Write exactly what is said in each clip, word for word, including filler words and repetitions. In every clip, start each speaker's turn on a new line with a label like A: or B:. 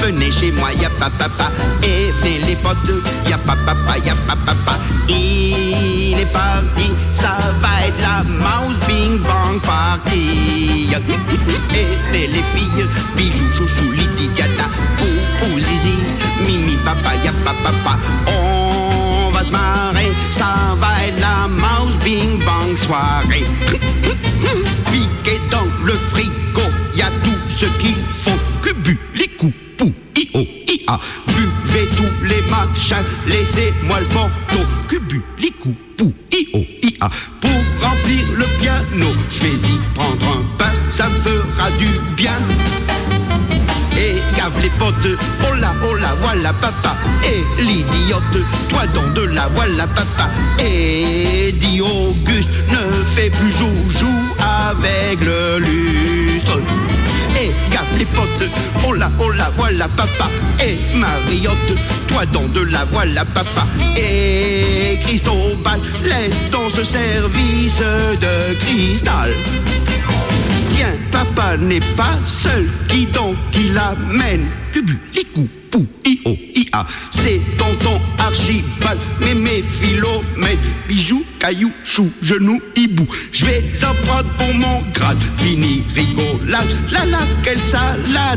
A: venez chez moi, y'a pas papa. Et venez les potes, y'a pas papa, y'a pas papa. Il est parti, ça va être la mouse bing bang party. Et venez les filles, bijoux, chouchou, Lydie, Diana, Poupou, Zizi, Mimi, papa, y'a pas papa. On va se marrer, ça va être la mouse bing bang soirée. Piqué dans le frigo, y'a tout ce qu'il faut. Cubu, les coups, pou, i-o, i-a. Buvez tous les machins, laissez-moi le porto. Cubu, les coups, pou, i-o, i-a. Pour remplir le piano, je vais y prendre un pain, ça me fera du bien. Et gave les potes, oh là, oh là, voilà papa. Et l'idiote, toi donc de la voilà papa. Et dit Auguste, ne fais plus joujou avec le lustre. Et gave les potes, oh là, oh là, voilà papa. Et Mariotte, toi donc de la voilà papa. Et Cristobal, laisse dans ce service de cristal. Tiens, papa n'est pas seul, qui donc qui l'amène? Cubu, les coups, pou, i-o, i-a. C'est tonton Archibald, mémé Philomène, bijoux, cailloux, chou, genou, hibou. Je vais en prendre pour mon grade, fini rigolade, la la, quelle salade.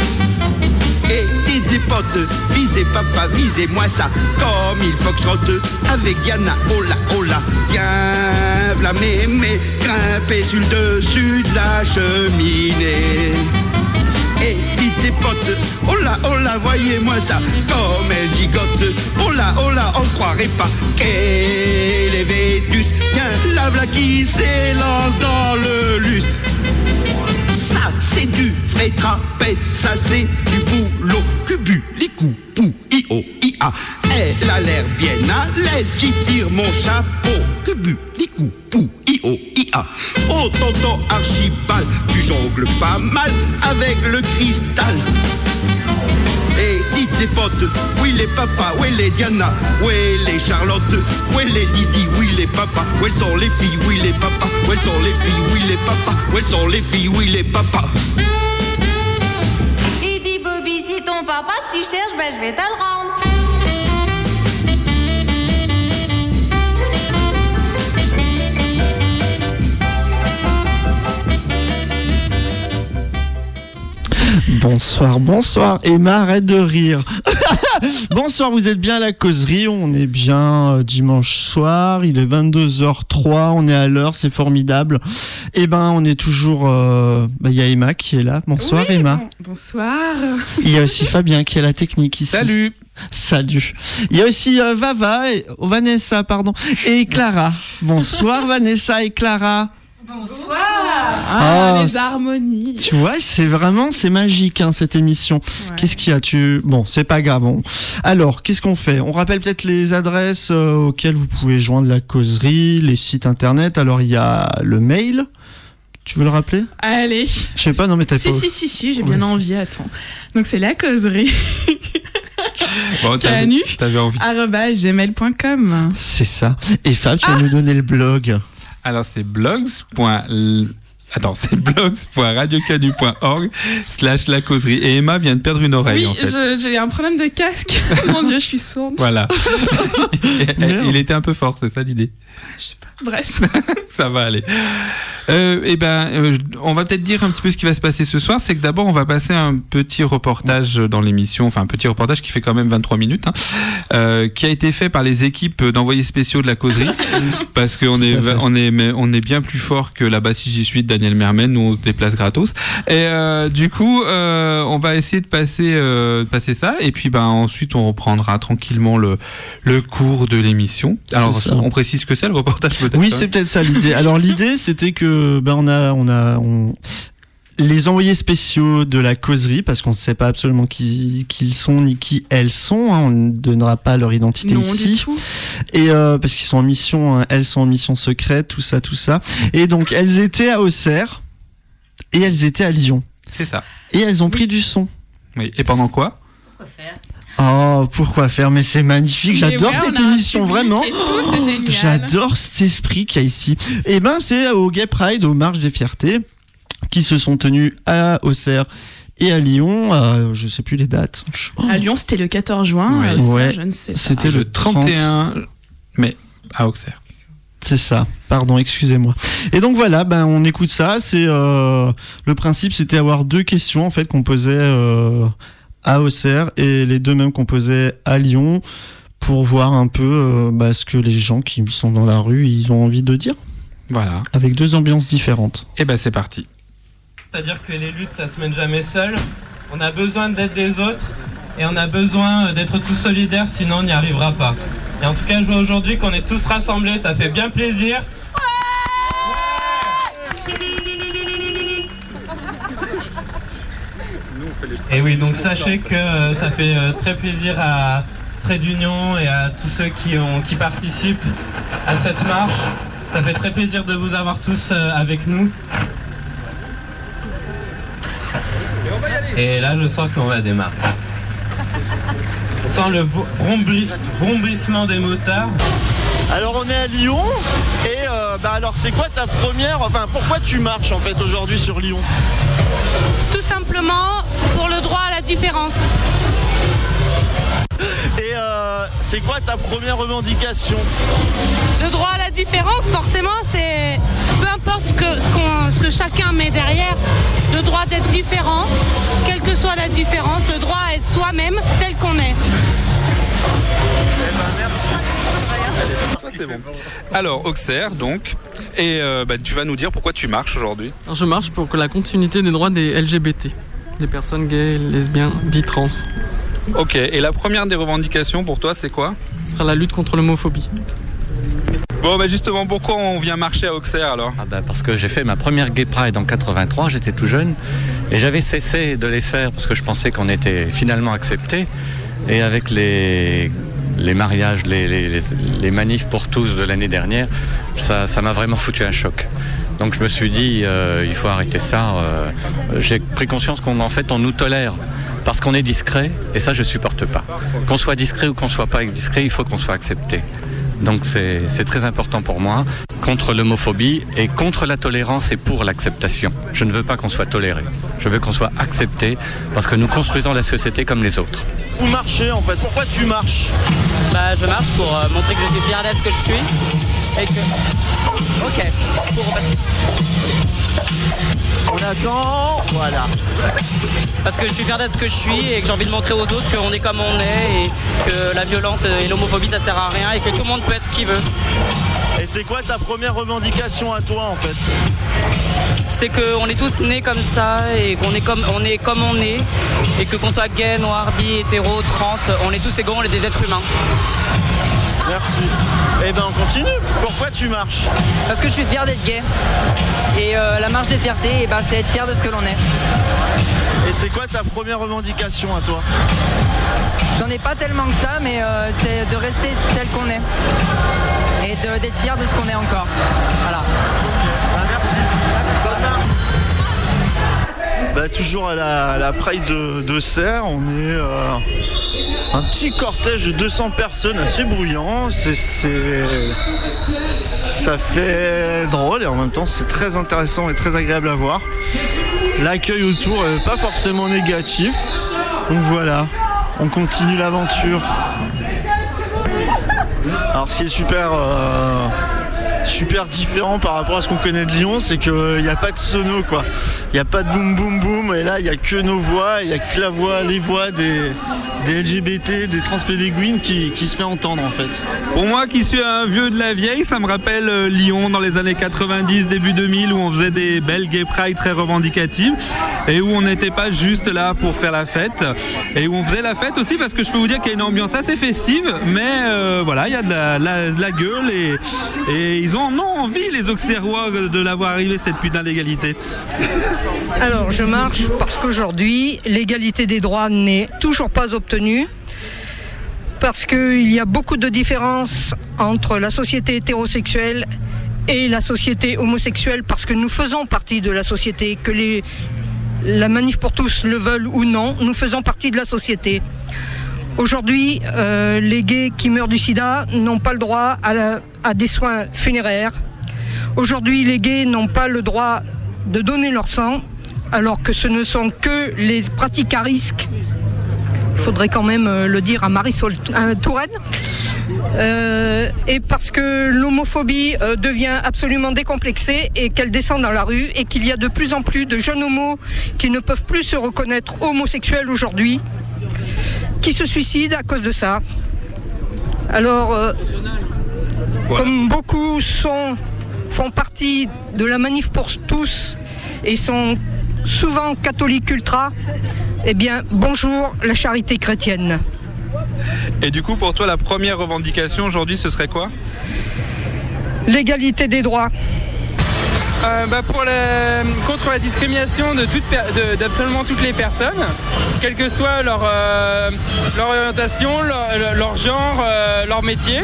A: Et dites des potes, visez papa, visez-moi ça, comme il foxtrotte avec Diana, oh là, oh là. Tiens, v'là mémé, grimpez sur le dessus de la cheminée. Et dites des potes, oh là, oh là, voyez-moi ça, comme elle gigote, oh là, oh là, on croirait pas qu'elle est vétuste. Tiens, la v'là qui s'élance dans le lustre. Ça c'est du vrai trapèze, ça c'est du boulot. Cubu, les coups, pou, i-o, i-a. Elle a l'air bien à l'aise, j'y tire mon chapeau. Cubu, les coups, pou, i-o, i-a. Oh tonton Archibald, tu jongles pas mal avec le cristal. Et dites les potes, oui les papas, oui les Diana, oui les Charlotte, oui les Didi, oui les papas, où elles sont les filles, oui les papas, où elles sont les filles, oui les papas, où elles sont les filles, oui les papas.
B: Il dit Bobby, si ton papa tu cherches, ben je vais te le rendre.
C: Bonsoir, bonsoir. Emma, arrête de rire. Bonsoir, vous êtes bien à la causerie. On est bien euh, dimanche soir. Il est vingt-deux heures trois. On est à l'heure, c'est formidable. Eh ben, on est toujours. Euh... Bah, il y a Emma qui est là. Bonsoir, oui, Emma.
D: Bon, bonsoir.
C: Il y a aussi Fabien qui est à la technique ici.
E: Salut.
C: Salut. Il y a aussi euh, Vava, et... oh, Vanessa, pardon, et Clara. Bonsoir, Vanessa et Clara.
D: Bonsoir. Ah,
C: oh,
D: les harmonies.
C: Tu vois, c'est vraiment, c'est magique hein, cette émission. Ouais. Qu'est-ce qu'il y a tu... Bon, c'est pas grave. Bon. Alors, qu'est-ce qu'on fait? On rappelle peut-être les adresses euh, auxquelles vous pouvez joindre la causerie, les sites internet. Alors, il y a le mail. Tu veux le rappeler?
D: Allez.
C: Je sais pas, non mais t'as
D: si,
C: pas...
D: Si, si, si, j'ai
C: ouais.
D: bien envie, attends. Donc, c'est la causerie.
E: Bon,
D: Canu,
E: t'avais envie.
D: arobase gmail point com.
C: C'est ça. Et Fab, tu vas
D: ah.
C: nous donner le blog.
E: Alors, c'est blogs. Attends, c'est blogs.radiocanu.org slash la causerie. Et Emma vient de perdre une oreille,
D: oui,
E: en fait.
D: Je, j'ai un problème de casque. Mon Dieu, je suis sourde.
E: Voilà. Il était un peu fort, c'est ça l'idée?
D: Je sais pas. Bref.
E: Ça va aller. Euh, eh ben, euh, on va peut-être dire un petit peu ce qui va se passer ce soir. C'est que d'abord, on va passer un petit reportage dans l'émission, enfin un petit reportage qui fait quand même vingt-trois minutes, hein, euh, qui a été fait par les équipes d'envoyés spéciaux de la causerie, parce qu'on est, on est, on est bien plus fort que là-bas si j'y suis de Daniel Mermen, nous on se déplace gratos. Et euh, du coup, euh, on va essayer de passer, euh, de passer ça, et puis ben ensuite on reprendra tranquillement le le cours de l'émission. Alors, on précise que c'est le reportage peut-être.
C: Oui, c'est peut-être ça l'idée. Alors l'idée, c'était que ben on a on a on... les envoyés spéciaux de la causerie, parce qu'on ne sait pas absolument qui, qui ils sont ni qui elles sont, hein, on ne donnera pas leur identité
D: non,
C: ici.
D: Du tout.
C: Et euh, parce qu'ils sont en mission, hein, elles sont en mission secrète, tout ça, tout ça. Et donc elles étaient à Auxerre et elles étaient à Lyon.
E: C'est ça.
C: Et elles ont pris du son.
E: Oui. Et pendant quoi?
B: Pourquoi faire?
C: Oh, pourquoi faire? Mais c'est magnifique, j'adore
D: ouais,
C: cette émission, vraiment.
D: Tout, c'est génial.
C: J'adore cet esprit qu'il y a ici. Et ben, c'est au Gay Pride, aux Marches des Fiertés, qui se sont tenues à Auxerre Et à Lyon, euh, je sais plus les dates.
D: À Lyon, c'était le quatorze juin.
E: Ouais.
D: euh, ça,
C: Ouais.
D: je ne sais pas.
C: C'était le
E: le trente et un mai à Auxerre.
C: C'est ça, pardon, excusez-moi. Et donc voilà, ben on écoute ça. C'est euh, le principe, c'était avoir deux questions en fait qu'on posait euh, à Auxerre et les deux mêmes qu'on posait à Lyon pour voir un peu euh, bah, ce que les gens qui sont dans la rue ils ont envie de dire.
E: Voilà.
C: Avec deux ambiances différentes.
E: Et ben c'est parti.
F: C'est-à-dire que les luttes, ça se mène jamais seul. On a besoin de l'aide des autres et on a besoin d'être tous solidaires, sinon on n'y arrivera pas. Et en tout cas, je vois aujourd'hui qu'on est tous rassemblés, ça fait bien plaisir. Et oui, donc sachez que euh, ça fait euh, très plaisir à Trait d'Union et à tous ceux qui, ont, qui participent à cette marche. Ça fait très plaisir de vous avoir tous euh, avec nous. Et là, je sens qu'on va démarrer. On sent le brombrissement des moteurs.
C: Alors on est à Lyon et euh, bah alors c'est quoi ta première, enfin pourquoi tu marches en fait aujourd'hui sur Lyon?
G: Tout simplement pour le droit à la différence.
C: Et euh, c'est quoi ta première revendication?
G: Le droit à la différence, forcément, c'est peu importe que, ce, qu'on, ce que chacun met derrière, le droit d'être différent, quelle que soit la différence, le droit à être soi-même tel qu'on est.
E: C'est bon. Alors Auxerre donc, et euh, bah, tu vas nous dire pourquoi tu marches aujourd'hui.
H: Alors, je marche pour que la continuité des droits des L G B T, des personnes gays, lesbiennes, bi, trans.
E: Ok, et la première des revendications pour toi c'est quoi?
H: Ce sera la lutte contre l'homophobie.
E: Bon bah justement, pourquoi on vient marcher à Auxerre alors?
I: Ah bah parce que j'ai fait ma première Gay Pride en quatre-vingt-trois, j'étais tout jeune et j'avais cessé de les faire parce que je pensais qu'on était finalement acceptés. Et avec les, les mariages, les, les, les manifs pour tous de l'année dernière, ça, ça m'a vraiment foutu un choc. Donc je me suis dit, euh, il faut arrêter ça. Euh, j'ai pris conscience qu'en en fait on nous tolère parce qu'on est discret et ça je supporte pas. Qu'on soit discret ou qu'on soit pas discret, il faut qu'on soit accepté. Donc c'est, c'est très important pour moi, contre l'homophobie et contre la tolérance et pour l'acceptation. Je ne veux pas qu'on soit toléré, je veux qu'on soit accepté parce que nous construisons la société comme les autres.
C: Vous marchez en fait, pourquoi tu marches?
J: Bah je marche pour euh, montrer que je suis fier d'être ce que je suis et que... Ok, pour repasser.
C: On attend, voilà.
J: Parce que je suis fier d'être ce que je suis et que j'ai envie de montrer aux autres qu'on est comme on est et que la violence et l'homophobie ça sert à rien et que tout le monde peut être ce qu'il veut.
C: Et c'est quoi ta première revendication à toi en fait?
J: C'est qu'on est tous nés comme ça et qu'on est comme on est comme on est et que qu'on soit gay, noir, bi, hétéro, trans, on est tous égaux, on est des êtres humains.
C: Merci. Eh ben on continue. Pourquoi tu marches?
K: Parce que je suis fier d'être gay. Et euh, la marche des fiertés, eh ben, c'est être fier de ce que l'on est.
C: Et c'est quoi ta première revendication à toi?
K: J'en ai pas tellement que ça, mais euh, c'est de rester tel qu'on est. Et de, d'être fier de ce qu'on est encore. Voilà.
C: Ah, merci. Bonne marche. Bah, toujours à la, à la Pride de, de Serres, on est euh, un petit cortège de deux cents personnes assez bruyant. C'est, c'est, ça fait drôle et en même temps c'est très intéressant et très agréable à voir. L'accueil autour est pas forcément négatif. Donc voilà, on continue l'aventure. Alors ce qui est super... Euh, super différent par rapport à ce qu'on connaît de Lyon, c'est qu'il n'y a pas de sono quoi. Il n'y a pas de boum boum boum et là il n'y a que nos voix, il n'y a que la voix, les voix des, des L G B T, des transpédéguines qui, qui se fait entendre en fait.
E: Pour moi qui suis un vieux de la vieille, ça me rappelle euh, Lyon dans les années quatre-vingt-dix, début deux mille où on faisait des belles gay pride très revendicatives et où on n'était pas juste là pour faire la fête et où on faisait la fête aussi parce que je peux vous dire qu'il y a une ambiance assez festive mais euh, voilà, il y a de la, la, de la gueule et, et ils ont non envie les Auxerrois de l'avoir arrivé cette putain d'égalité.
L: Alors je marche parce qu'aujourd'hui l'égalité des droits n'est toujours pas obtenue parce qu'il y a beaucoup de différences entre la société hétérosexuelle et la société homosexuelle parce que nous faisons partie de la société, que les, la manif pour tous le veulent ou non, nous faisons partie de la société. Aujourd'hui, euh, les gays qui meurent du sida n'ont pas le droit à, la, à des soins funéraires. Aujourd'hui, les gays n'ont pas le droit de donner leur sang alors que ce ne sont que les pratiques à risque. Il faudrait quand même le dire à Marisol Touraine. Euh, et parce que l'homophobie euh, devient absolument décomplexée et qu'elle descend dans la rue et qu'il y a de plus en plus de jeunes homos qui ne peuvent plus se reconnaître homosexuels aujourd'hui, qui se suicident à cause de ça. Alors, euh, voilà. Comme beaucoup sont, font partie de la manif pour tous et sont souvent catholiques ultra, eh bien, bonjour la charité chrétienne.
E: Et du coup, pour toi, la première revendication aujourd'hui, ce serait quoi ?
L: L'égalité des droits.
M: Euh, bah pour la, contre la discrimination de toute, de, d'absolument toutes les personnes, quelle que soit leur, euh, leur orientation, leur, leur genre, euh, leur métier.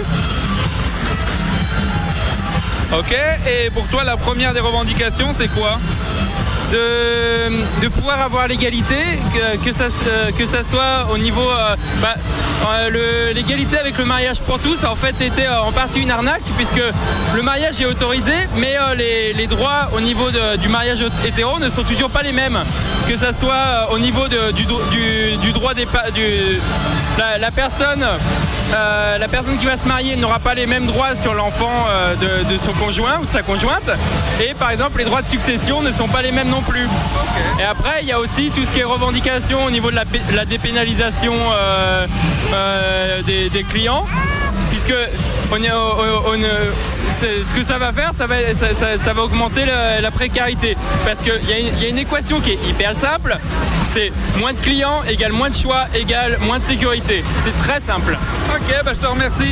E: Ok, et pour toi, la première des revendications, c'est quoi ?
M: De, de pouvoir avoir l'égalité, que, que, ça, que ça soit au niveau... Euh, bah, le, l'égalité avec le mariage pour tous a en fait été euh, en partie une arnaque, puisque le mariage est autorisé, mais euh, les, les droits au niveau de, du mariage hétéro ne sont toujours pas les mêmes. Que ça soit euh, au niveau de, du, du, du droit des... Du, la, la personne... Euh, la personne qui va se marier n'aura pas les mêmes droits sur l'enfant euh, de, de son conjoint ou de sa conjointe, et par exemple les droits de succession ne sont pas les mêmes non plus. Okay. Et après il y a aussi tout ce qui est revendication au niveau de la, la dépénalisation euh, euh, des, des clients, puisque on est, on, on, c'est, ce que ça va faire, ça va, ça, ça, ça va augmenter la, la précarité, parce qu'il y, y a une équation qui est hyper simple, c'est moins de clients égale moins de choix égale moins de sécurité. C'est très simple.
E: Ok, bah je te remercie.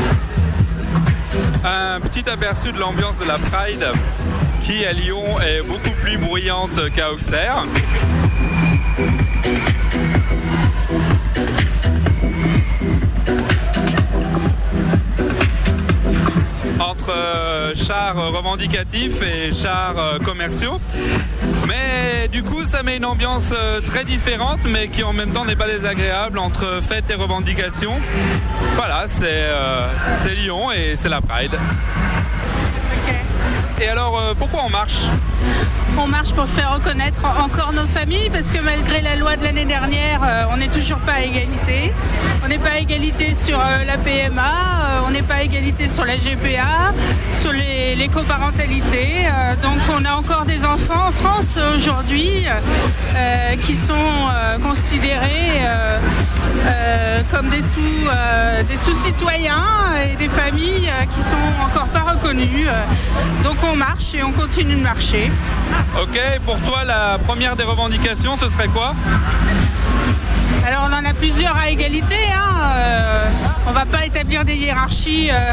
E: Un petit aperçu de l'ambiance de la Pride qui à Lyon est beaucoup plus bruyante qu'à Auxerre. Entre euh, chars revendicatifs et chars euh, commerciaux. Mais du coup, ça met une ambiance euh, très différente, mais qui en même temps n'est pas désagréable, entre fête et revendication. Voilà, c'est, euh, c'est Lyon et c'est la Pride. Okay. Et alors, euh, pourquoi on marche ?
N: On marche pour faire reconnaître encore nos familles, parce que malgré la loi de l'année dernière, euh, on n'est toujours pas à égalité. On n'est pas à égalité sur euh, la P M A, euh, on n'est pas à égalité sur la G P A, sur les, les coparentalités. Euh, donc on a encore des enfants en France aujourd'hui euh, qui sont euh, considérés euh, euh, comme des, sous, euh, des sous-citoyens et des familles euh, qui sont encore pas reconnues. Donc on marche et on continue de marcher.
E: Ok, pour toi, la première des revendications, ce serait quoi ?
N: Alors on en a plusieurs à égalité, hein. euh, on va pas établir des hiérarchies euh,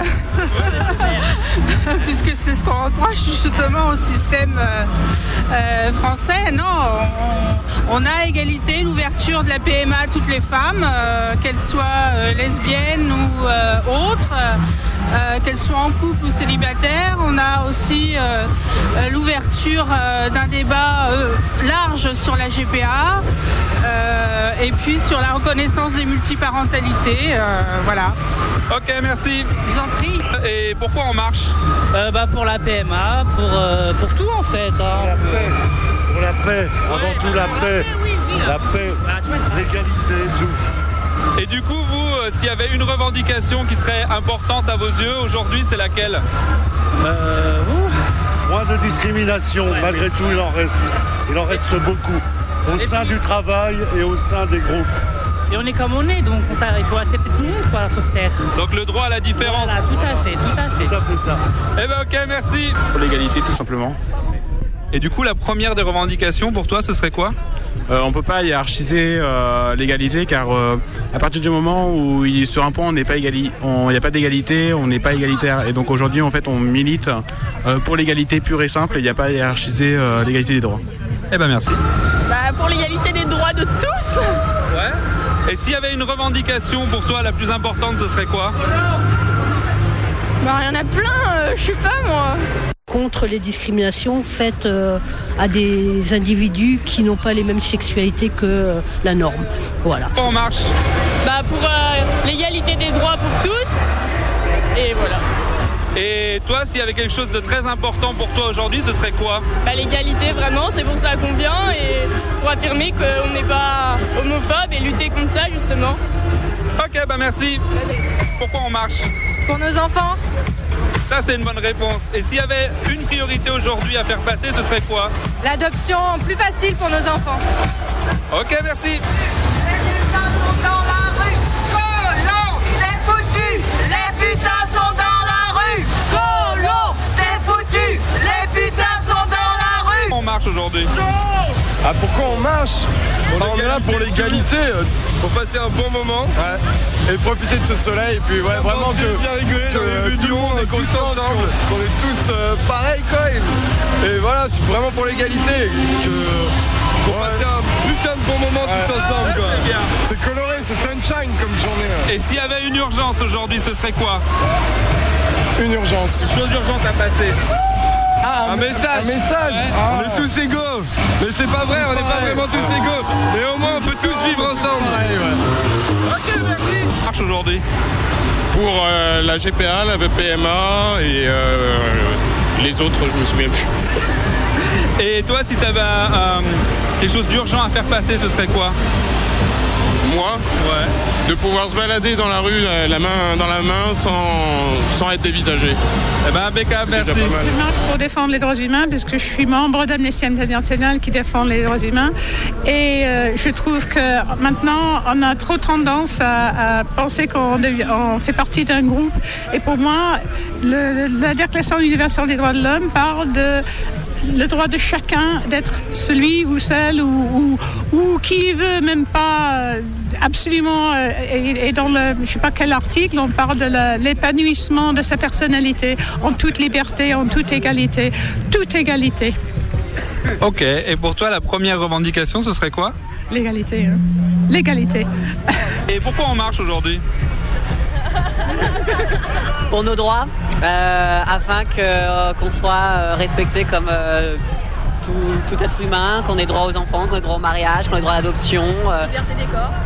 N: puisque c'est ce qu'on reproche justement au système euh, euh, français. Non, on, on a à égalité l'ouverture de la P M A à toutes les femmes, euh, qu'elles soient euh, lesbiennes ou euh, autres. Euh, qu'elles soient en couple ou célibataires. On a aussi euh, euh, l'ouverture euh, d'un débat euh, large sur la G P A euh, et puis sur la reconnaissance des multiparentalités. Euh, voilà.
E: Ok, merci.
N: Je vous en prie.
E: Et pourquoi on marche ?
O: euh, bah Pour la P M A, pour, euh, pour tout en fait. Hein.
P: Pour la paix, avant ouais, tout la paix. Oui, oui. La paix, l'égalité, tout.
E: Et du coup, vous, euh, s'il y avait une revendication qui serait importante à vos yeux, aujourd'hui, c'est laquelle ?
P: euh, Moins de discrimination, ouais. Malgré tout, il en reste. Il en reste beaucoup. Au et sein puis... du travail et au sein des groupes.
O: Et on est comme on est, donc ça, il faut accepter tout le monde, quoi, sur Terre.
E: Donc le droit à la différence.
O: Voilà, tout à fait, tout à fait.
P: Tout à fait ça.
E: Eh ben ok, merci. Pour l'égalité, tout simplement. Et du coup, la première des revendications, pour toi, ce serait quoi ?
Q: Euh, on ne peut pas hiérarchiser euh, l'égalité, car euh, à partir du moment où il, sur un point, il n'y a pas d'égalité, on n'est pas égalitaire. Et donc aujourd'hui, en fait, on milite euh, pour l'égalité pure et simple, et il n'y a pas à hiérarchiser euh, l'égalité des droits.
E: Eh ben merci.
R: Bah, pour l'égalité des droits de tous.
E: Ouais. Et s'il y avait une revendication pour toi la plus importante, ce serait quoi ?
R: Bah, il y en a plein, euh, je sais pas moi.
S: Contre les discriminations faites euh, à des individus qui n'ont pas les mêmes sexualités que euh, la norme. Voilà.
E: On marche.
R: Bah pour euh, l'égalité des droits pour tous. Et voilà.
E: Et toi, s'il y avait quelque chose de très important pour toi aujourd'hui, ce serait quoi?
R: Bah, l'égalité, vraiment, c'est pour ça qu'on vient et pour affirmer qu'on n'est pas homophobe et lutter contre ça, justement.
E: Ok, bah merci. Pourquoi on marche?
R: Pour nos enfants.
E: Ça, c'est une bonne réponse. Et s'il y avait une priorité aujourd'hui à faire passer, ce serait quoi?
R: L'adoption plus facile pour nos enfants.
E: Ok, merci.
T: Les putains sont dans la rue. Colons, c'est foutu. Les putains sont dans la rue. Colons, c'est foutu. Les putains sont dans la rue.
E: On marche aujourd'hui.
U: Ah, pourquoi on marche? Bah, on est là pour l'égalité.
E: Pour passer un bon moment.
U: Ouais. Et profiter de ce soleil. Et puis ouais, vraiment que,
E: bien rigoler
U: que euh, tout le monde est conscient qu'on est tous euh, pareils quoi. Et, et voilà, c'est vraiment pour l'égalité. Que,
E: pour ouais. passer un putain de bon moment ouais. tous ensemble ouais, quoi.
U: C'est bien. C'est coloré, c'est sunshine comme journée. Ouais.
E: Et s'il y avait une urgence aujourd'hui, ce serait quoi?
U: Une urgence.
E: Une chose urgente à passer.
U: Ah, un, un message. Un message. Ouais.
E: Ah. On est tous égaux. Mais c'est pas vrai, on n'est pas vraiment tous ah. égaux. Mais au moins on peut tous vivre ensemble.
U: Pareil, ouais.
E: Ok, merci. Marche aujourd'hui.
U: Pour euh, la G P A, la P M A et euh, les autres, je me souviens plus.
E: Et toi, si tu avais euh, quelque chose d'urgent à faire passer, ce serait quoi?
U: Moi,
E: ouais.
U: de pouvoir se balader dans la rue, la, la main dans la main, sans, sans être dévisagé.
E: Eh ben, impeccable, merci.
V: Je marche pour défendre les droits humains, parce que je suis membre d'Amnesty International qui défend les droits humains. Et euh, je trouve que maintenant, on a trop tendance à, à penser qu'on devient, on fait partie d'un groupe. Et pour moi, le, la Déclaration universelle des droits de l'homme parle de le droit de chacun d'être celui ou celle ou, ou, ou qui veut, même pas absolument. Et, et dans le, je sais pas quel article, on parle de la, l'épanouissement de sa personnalité en toute liberté, en toute égalité, toute égalité.
E: Ok, et pour toi, la première revendication, ce serait quoi?
V: L'égalité. Hein. L'égalité.
E: Et pourquoi on marche aujourd'hui?
W: Pour nos droits, euh, afin que, euh, qu'on soit euh, respecté comme euh, tout, tout être humain, qu'on ait droit aux enfants, qu'on ait droit au mariage, qu'on ait droit à l'adoption. Euh...
R: Liberté des corps.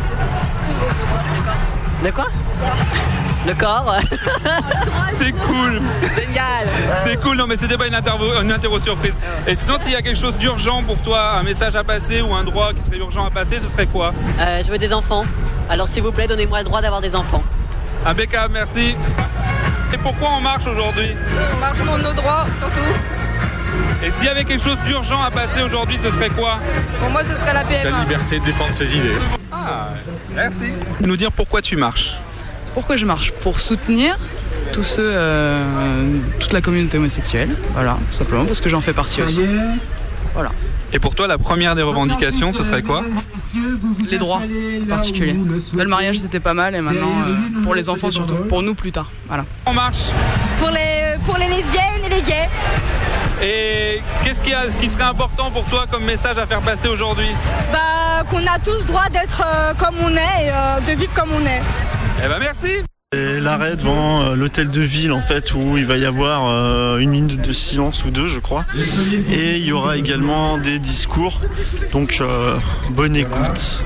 W: De quoi? Le corps.
E: C'est cool.
W: Génial.
E: C'est cool, non mais c'était pas une interview, une interview surprise. Et sinon, s'il y a quelque chose d'urgent pour toi, un message à passer ou un droit qui serait urgent à passer, ce serait quoi?
W: euh, Je veux des enfants. Alors s'il vous plaît, donnez-moi le droit d'avoir des enfants.
E: Impeccable, merci. Et pourquoi on marche aujourd'hui?
R: On marche pour nos droits, surtout.
E: Et s'il y avait quelque chose d'urgent à passer aujourd'hui, ce serait quoi?
R: Pour moi, ce serait la P M A.
U: La liberté de défendre ses idées.
E: Ah, merci. Nous dire pourquoi tu marches.
X: Pourquoi je marche? Pour soutenir tous ceux, euh, toute la communauté homosexuelle. Voilà, tout simplement parce que j'en fais partie aussi. Voilà.
E: Et pour toi, la première des revendications, ce serait quoi?
X: Les droits en particulier. Le mariage, c'était pas mal, et maintenant, euh, pour les enfants surtout. Pour nous, plus tard. Voilà.
E: On marche.
R: Pour les, pour les lesbiennes et les gays.
E: Et qu'est-ce qui, a, ce qui serait important pour toi comme message à faire passer aujourd'hui?
R: Bah, qu'on a tous droit d'être euh, comme on est et euh, de vivre comme on est.
E: Eh ben merci.
C: Et l'arrêt devant euh, l'hôtel de ville en fait où il va y avoir euh, une minute de silence ou deux je crois et il y aura également des discours donc euh, bonne écoute.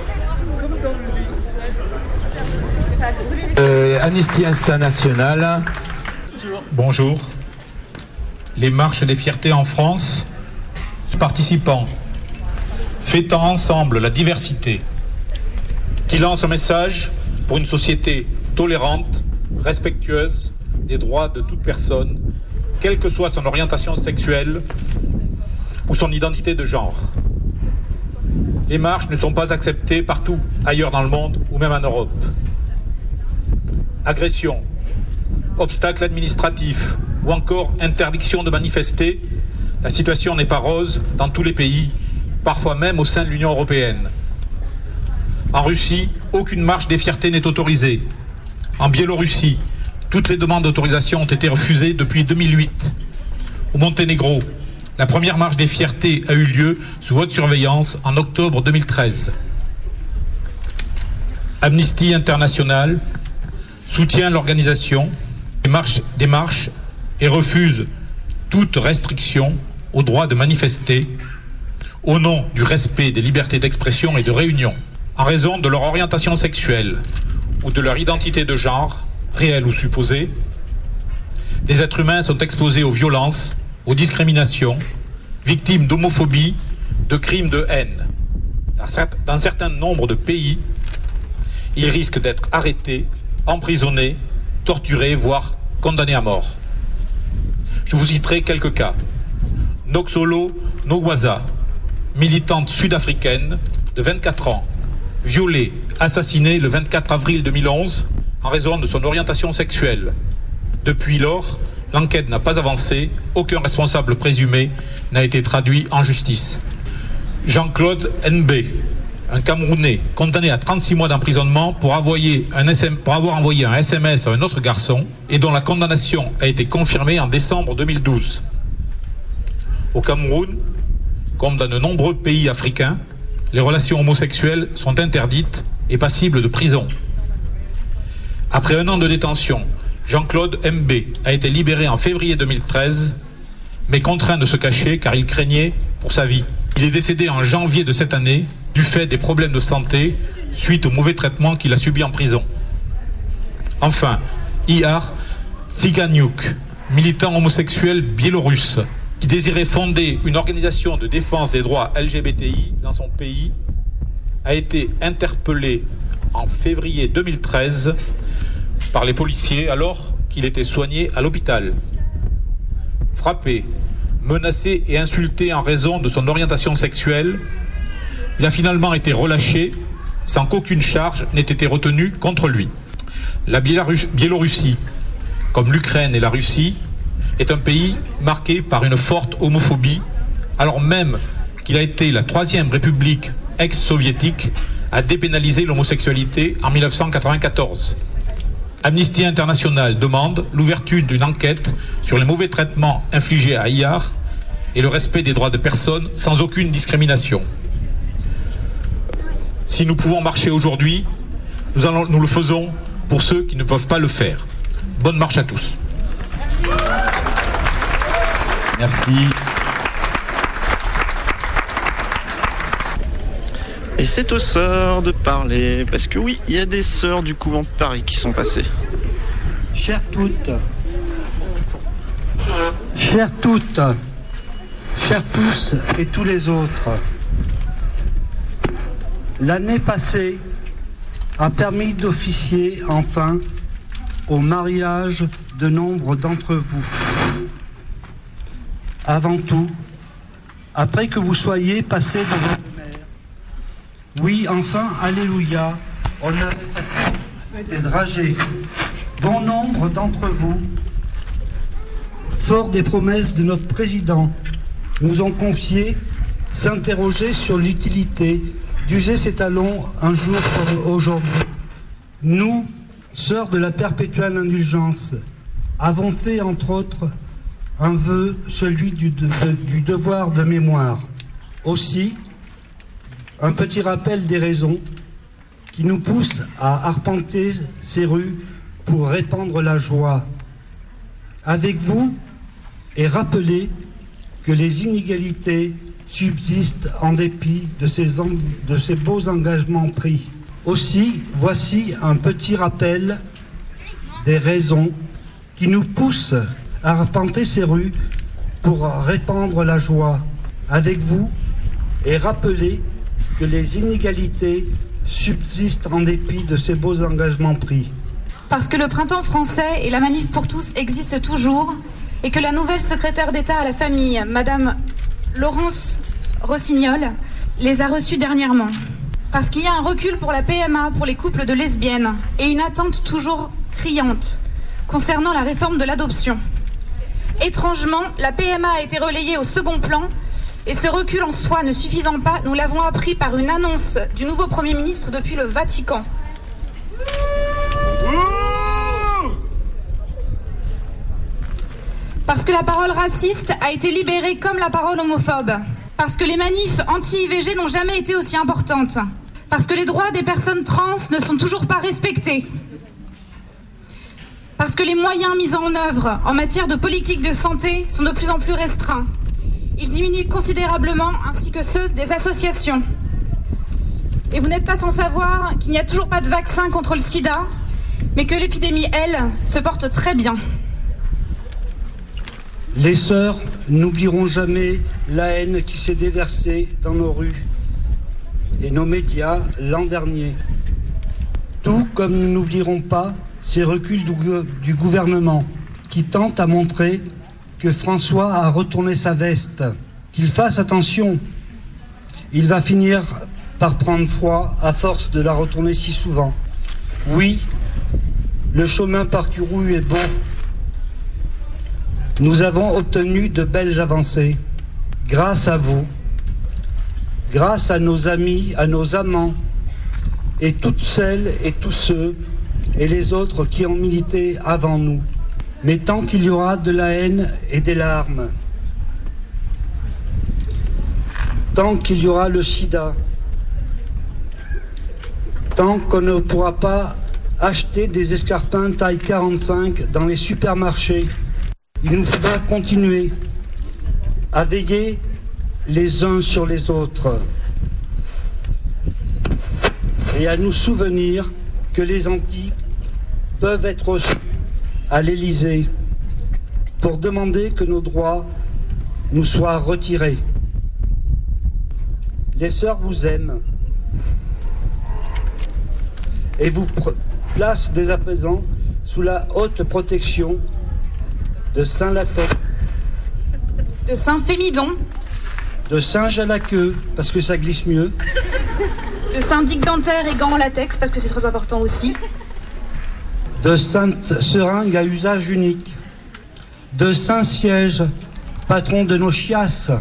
Y: euh, Amnesty International. Bonjour. Les marches des fiertés en France, participants fêtant ensemble la diversité, qui lance un message pour une société tolérante, respectueuse des droits de toute personne, quelle que soit son orientation sexuelle ou son identité de genre. Les marches ne sont pas acceptées partout ailleurs dans le monde ou même en Europe. Agression, obstacles administratifs ou encore interdiction de manifester, la situation n'est pas rose dans tous les pays, parfois même au sein de l'Union européenne. En Russie, aucune marche des fiertés n'est autorisée. En Biélorussie, toutes les demandes d'autorisation ont été refusées depuis deux mille huit. Au Monténégro, la première marche des fiertés a eu lieu sous haute surveillance en octobre deux mille treize. Amnesty International soutient l'organisation des marches, des marches et refuse toute restriction au droit de manifester au nom du respect des libertés d'expression et de réunion, en raison de leur orientation sexuelle ou de leur identité de genre, réelle ou supposée, des êtres humains sont exposés aux violences, aux discriminations, victimes d'homophobie, de crimes de haine. Dans un certain nombre de pays, ils risquent d'être arrêtés, emprisonnés, torturés, voire condamnés à mort. Je vous citerai quelques cas. Noxolo Nogwaza, militante sud-africaine de vingt-quatre ans, violée, assassinée le vingt-quatre avril deux mille onze en raison de son orientation sexuelle. Depuis lors, l'enquête n'a pas avancé, aucun responsable présumé n'a été traduit en justice. Jean-Claude N B, un Camerounais condamné à trente-six mois d'emprisonnement pour, un S M, pour avoir envoyé un S M S à un autre garçon et dont la condamnation a été confirmée en décembre deux mille douze. Au Cameroun, comme dans de nombreux pays africains, les relations homosexuelles sont interdites et passibles de prison. Après un an de détention, Jean-Claude M B a été libéré en février deux mille treize, mais contraint de se cacher car il craignait pour sa vie. Il est décédé en janvier de cette année du fait des problèmes de santé suite au mauvais traitement qu'il a subi en prison. Enfin, Ihar Tsiganyuk, militant homosexuel biélorusse, qui désirait fonder une organisation de défense des droits L G B T I dans son pays, a été interpellé en février deux mille treize par les policiers alors qu'il était soigné à l'hôpital. Frappé, menacé et insulté en raison de son orientation sexuelle, il a finalement été relâché sans qu'aucune charge n'ait été retenue contre lui. La Biélorussie, comme l'Ukraine et la Russie, est un pays marqué par une forte homophobie, alors même qu'il a été la troisième république ex-soviétique à dépénaliser l'homosexualité en mille neuf cent quatre-vingt-quatorze. Amnesty International demande l'ouverture d'une enquête sur les mauvais traitements infligés à Ihar et le respect des droits des personnes sans aucune discrimination. Si nous pouvons marcher aujourd'hui, nous, allons, nous le faisons pour ceux qui ne peuvent pas le faire. Bonne marche à tous.
C: Merci. Et c'est aux sœurs de parler, parce que oui, il y a des sœurs du couvent de Paris qui sont passées.
A: Chères toutes, chères toutes, chers tous et tous les autres, l'année passée a permis d'officier enfin au mariage de nombre d'entre vous. Avant tout, après que vous soyez passés devant le maire, oui, enfin, alléluia, on a fait des dragées. Bon nombre d'entre vous, fort des promesses de notre président, nous ont confié s'interroger sur l'utilité d'user ces talons un jour comme aujourd'hui. Nous, sœurs de la perpétuelle indulgence, avons fait, entre autres, un vœu, celui du, de, de, du devoir de mémoire. Aussi, un petit rappel des raisons qui nous poussent à arpenter ces rues pour répandre la joie. Avec vous, et rappeler que les inégalités subsistent en dépit de ces, en, de ces beaux engagements pris. Aussi, voici un petit rappel des raisons qui nous poussent à arpenter ces rues pour répandre la joie. Avec vous, et rappeler que les inégalités subsistent en dépit de ces beaux engagements pris.
B: Parce que le printemps français et la manif pour tous existent toujours et que la nouvelle secrétaire d'État à la famille, Madame Laurence Rossignol, les a reçus dernièrement. Parce qu'il y a un recul pour la P M A pour les couples de lesbiennes et une attente toujours criante concernant la réforme de l'adoption. Étrangement, la P M A a été relayée au second plan et ce recul en soi ne suffisant pas, nous l'avons appris par une annonce du nouveau Premier ministre depuis le Vatican. Parce que la parole raciste a été libérée comme la parole homophobe. Parce que les manifs anti-I V G n'ont jamais été aussi importantes. Parce que les droits des personnes trans ne sont toujours pas respectés. Parce que les moyens mis en œuvre en matière de politique de santé sont de plus en plus restreints. Ils diminuent considérablement, ainsi que ceux des associations. Et vous n'êtes pas sans savoir qu'il n'y a toujours pas de vaccin contre le sida, mais que l'épidémie, elle, se porte très bien.
A: Les sœurs n'oublieront jamais la haine qui s'est déversée dans nos rues et nos médias l'an dernier. Tout comme nous n'oublierons pas ces reculs du, du gouvernement qui tente à montrer que François a retourné sa veste. Qu'il fasse attention, il va finir par prendre froid à force de la retourner si souvent. Oui, le chemin parcouru est beau. Nous avons obtenu de belles avancées, grâce à vous, grâce à nos amis, à nos amants, et toutes celles et tous ceux et les autres qui ont milité avant nous. Mais tant qu'il y aura de la haine et des larmes, tant qu'il y aura le sida, tant qu'on ne pourra pas acheter des escarpins taille quarante-cinq dans les supermarchés, il nous faudra continuer à veiller les uns sur les autres et à nous souvenir que les Antilles peuvent être reçus à l'Élysée pour demander que nos droits nous soient retirés. Les sœurs vous aiment et vous pr- placent dès à présent sous la haute protection de Saint-Latex,
B: de Saint-Fémidon,
A: de Saint-Jalaqueux, parce que ça glisse mieux,
B: de Saint-Dic dentaire et gants en latex, parce que c'est très important aussi,
A: de Sainte-Seringue à usage unique, de Saint-Siège, patron de nos chiasses,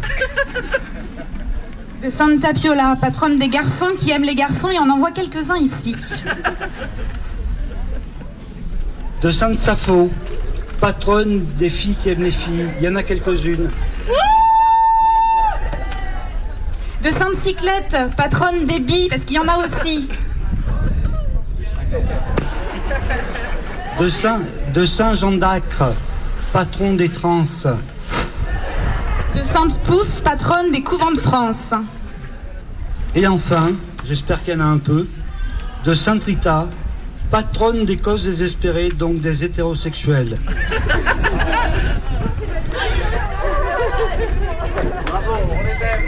B: de Sainte Tapiola, patronne des garçons qui aiment les garçons, et on en voit quelques-uns ici,
A: de Sainte Sapho, patronne des filles qui aiment les filles, il y en a quelques-unes.
B: De Sainte Cyclette, patronne des billes, parce qu'il y en a aussi.
A: De Saint, de Saint Jean d'Acre, patron des trans.
B: De Sainte Pouf, patronne des couvents de France.
A: Et enfin, j'espère qu'il y en a un peu, de Sainte Rita, patronne des causes désespérées, donc des hétérosexuels.
T: Bravo, on les aime.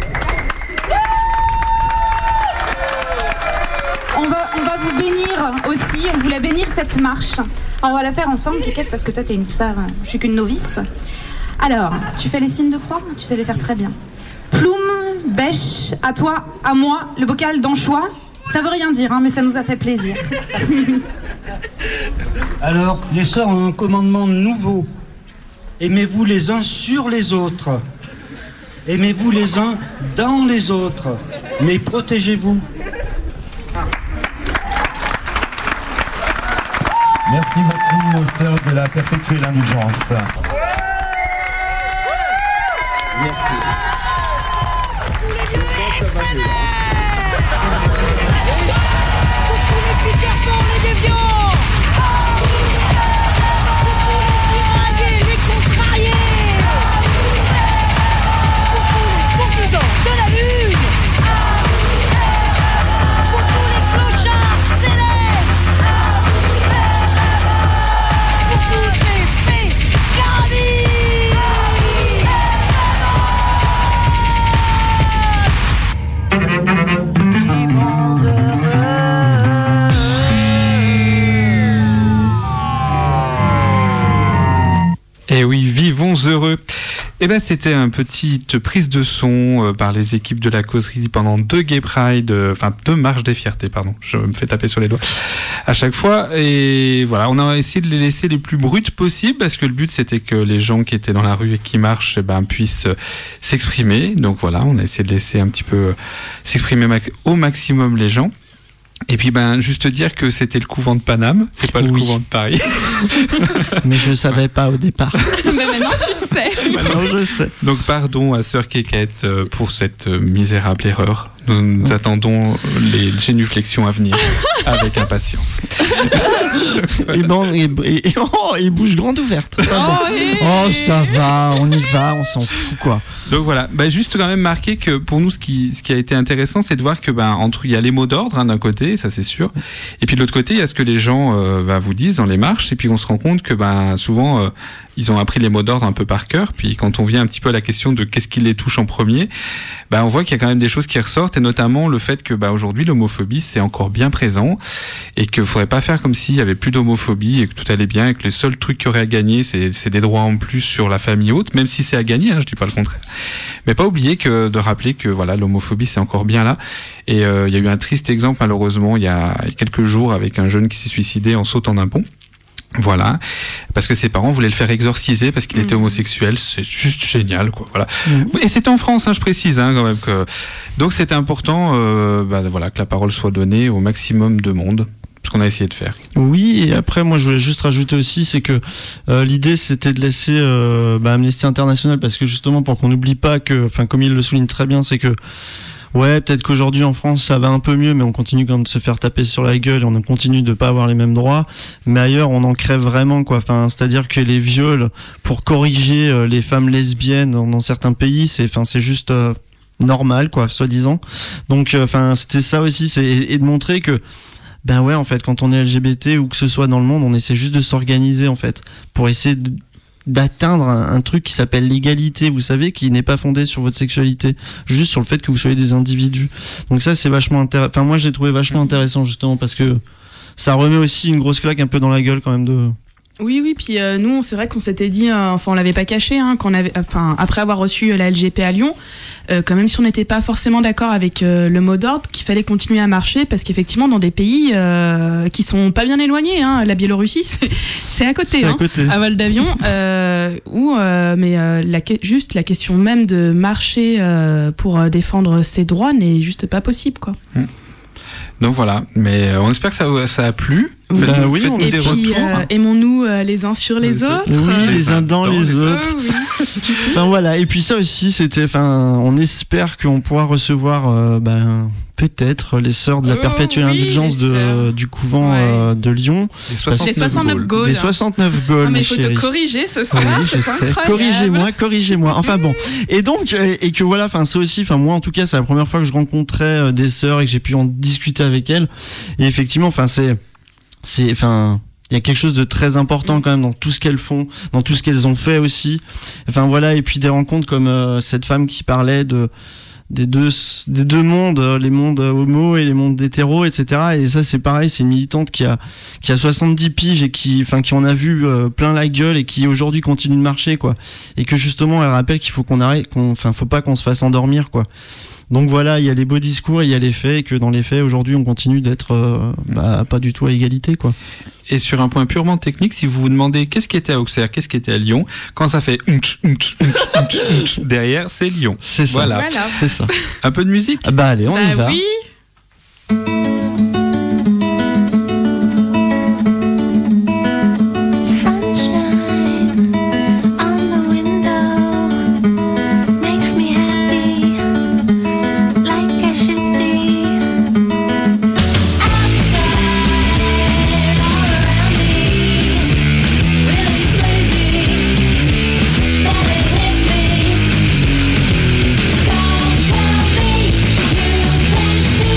B: On va, on va vous bénir aussi, on voulait bénir cette marche. Alors, on va la faire ensemble, Kikette, parce que toi t'es une sœur, je suis qu'une novice. Alors, tu fais les signes de croix, tu sais les faire très bien. Plume, bêche, à toi, à moi, le bocal d'anchois. Ça veut rien dire, hein, mais ça nous a fait plaisir.
A: Alors, les sœurs ont un commandement nouveau. Aimez-vous les uns sur les autres. Aimez-vous les uns dans les autres. Mais protégez-vous.
D: Merci beaucoup aux sœurs de la Perpétuelle Indulgence.
A: Merci.
E: Et oui, vivons heureux. Eh ben, c'était une petite prise de son euh, par les équipes de la causerie pendant deux Gay Pride, euh, enfin deux marches des fiertés, pardon. Je me fais taper sur les doigts à chaque fois. Et voilà, on a essayé de les laisser les plus brutes possibles parce que le but c'était que les gens qui étaient dans la rue et qui marchent, eh ben, puissent euh, s'exprimer. Donc voilà, on a essayé de laisser un petit peu euh, s'exprimer max- au maximum les gens. Et puis ben juste dire que c'était le couvent de Paname, c'est pas oui. le couvent de Paris.
C: Mais je savais pas au départ.
B: Mais maintenant tu sais.
C: Maintenant je sais.
E: Donc pardon à sœur Kikette pour cette misérable erreur. Nous, nous attendons les génuflexions à venir avec impatience.
C: Et bon, et, et, oh, et bouche grande ouverte.
B: Oh, et...
C: oh, ça va, on y va, on s'en fout quoi.
E: Donc voilà, bah, juste quand même marquer que pour nous, ce qui, ce qui a été intéressant, c'est de voir que ben entre il y a les mots d'ordre hein, d'un côté, ça c'est sûr, et puis de l'autre côté, il y a ce que les gens euh, bah, vous disent dans les marches, et puis on se rend compte que ben souvent, euh, ils ont appris les mots d'ordre un peu par cœur. Puis quand on vient un petit peu à la question de qu'est-ce qui les touche en premier, bah on voit qu'il y a quand même des choses qui ressortent, et notamment le fait que bah aujourd'hui l'homophobie c'est encore bien présent, et qu'il faudrait pas faire comme s'il y avait plus d'homophobie et que tout allait bien, et que les seuls trucs qu'il y aurait à gagner c'est, c'est des droits en plus sur la famille haute, même si c'est à gagner, hein, je dis pas le contraire. Mais pas oublier que de rappeler que voilà l'homophobie c'est encore bien là. Et il euh, y a eu un triste exemple malheureusement il y a quelques jours avec un jeune qui s'est suicidé en sautant d'un pont. Voilà, parce que ses parents voulaient le faire exorciser parce qu'il mmh. était homosexuel. C'est juste génial, quoi. Voilà. Mmh. Et c'était en France, hein, je précise, hein, quand même. Que... Donc c'était important, euh, bah, voilà, que la parole soit donnée au maximum de monde. Ce qu'on a essayé de faire.
C: Oui, et après moi je voulais juste rajouter aussi, c'est que euh, l'idée c'était de laisser euh, bah, Amnesty International, parce que justement pour qu'on n'oublie pas que, enfin comme il le souligne très bien, c'est que ouais, peut-être qu'aujourd'hui en France ça va un peu mieux, mais on continue quand même de se faire taper sur la gueule et on continue de pas avoir les mêmes droits. Mais ailleurs on en crève vraiment, quoi. Enfin, c'est-à-dire que les viols pour corriger euh, les femmes lesbiennes dans, dans certains pays, c'est, enfin c'est juste euh, normal, quoi, soi-disant. Donc, enfin euh, c'était ça aussi, c'est et de montrer que ben ouais, en fait, quand on est L G B T ou que ce soit dans le monde, on essaie juste de s'organiser, en fait, pour essayer de, d'atteindre un, un truc qui s'appelle l'égalité, vous savez, qui n'est pas fondé sur votre sexualité, juste sur le fait que vous soyez des individus. Donc ça, c'est vachement intéressant. Enfin, moi, j'ai trouvé vachement intéressant, justement, parce que ça remet aussi une grosse claque un peu dans la gueule, quand même, de...
F: Oui, oui, puis euh, nous, c'est vrai qu'on s'était dit, euh, enfin, on l'avait pas caché, hein, qu'on avait, enfin, après avoir reçu la L G P à Lyon, euh, quand même si on n'était pas forcément d'accord avec euh, le mot d'ordre, qu'il fallait continuer à marcher, parce qu'effectivement, dans des pays euh, qui sont pas bien éloignés, hein, la Biélorussie, c'est, c'est à côté, c'est à, hein, côté. À vol d'avion, euh, où, euh, mais euh, la, juste la question même de marcher euh, pour euh, défendre ses droits n'est juste pas possible, quoi. Mmh.
E: Donc voilà, mais on espère que ça, ça a plu. Faites,
F: bah
E: oui,
F: faites-nous des puis, retours. Euh, aimons-nous euh, les uns sur les, les autres.
C: Oui,
F: euh,
C: les uns dans les, les autres. Oh, oui. Enfin voilà, et puis ça aussi, c'était, enfin, on espère qu'on pourra recevoir, euh, ben, peut-être les sœurs de la oh, perpétuelle oui, indulgence de, du couvent ouais. euh, de Lyon.
F: Les soixante-neuf Gaules.
C: Les soixante-neuf Gaules.
F: Ah, mais il faut te corriger ce soir.
C: Oui, je sais. Corrigez-moi, corrigez-moi. Enfin bon. Et donc, et que voilà, enfin, ça aussi, enfin, moi en tout cas, c'est la première fois que je rencontrais des sœurs et que j'ai pu en discuter avec elles. Et effectivement, enfin, c'est, c'est, enfin, il y a quelque chose de très important quand même dans tout ce qu'elles font, dans tout ce qu'elles ont fait aussi. Enfin voilà, et puis des rencontres comme euh, cette femme qui parlait de des deux des deux mondes, les mondes homo et les mondes hétéros, et cetera. Et ça c'est pareil, c'est une militante qui a qui a soixante-dix piges et qui, enfin, qui en a vu euh, plein la gueule et qui aujourd'hui continue de marcher, quoi. Et que justement elle rappelle qu'il faut qu'on arrête, qu'on, enfin, faut pas qu'on se fasse endormir, quoi. Donc voilà, il y a les beaux discours et il y a les faits, et que dans les faits, aujourd'hui, on continue d'être euh, bah, pas du tout à égalité, quoi.
E: Et sur un point purement technique, si vous vous demandez qu'est-ce qui était à Auxerre, qu'est-ce qui était à Lyon, quand ça fait unch, unch, unch, unch, unch, derrière, c'est Lyon.
C: C'est ça.
E: Voilà.
C: voilà. C'est ça.
E: Un peu de musique ?
C: Ah bah allez, on
F: bah
C: y va.
F: Oui.
T: Don't tell me you can see.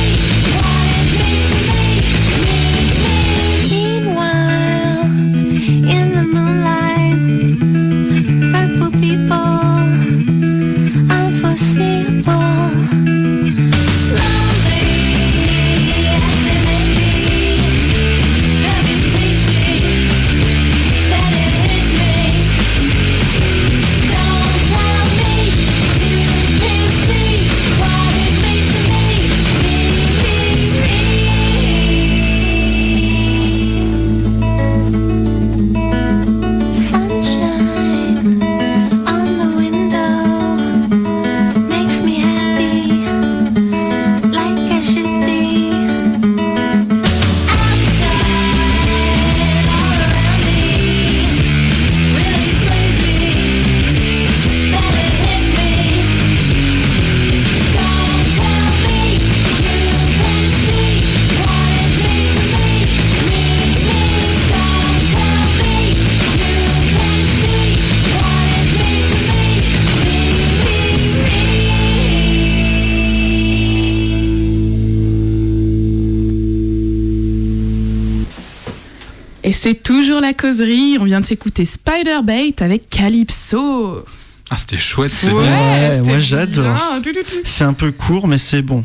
F: c'est toujours la causerie. On vient de s'écouter Spiderbait avec Calypso.
E: Ah, c'était chouette, c'est
F: Ouais,
E: bien.
F: c'était
C: moi j'adore.
F: bien. Tu, tu, tu.
C: C'est un peu court, mais c'est bon.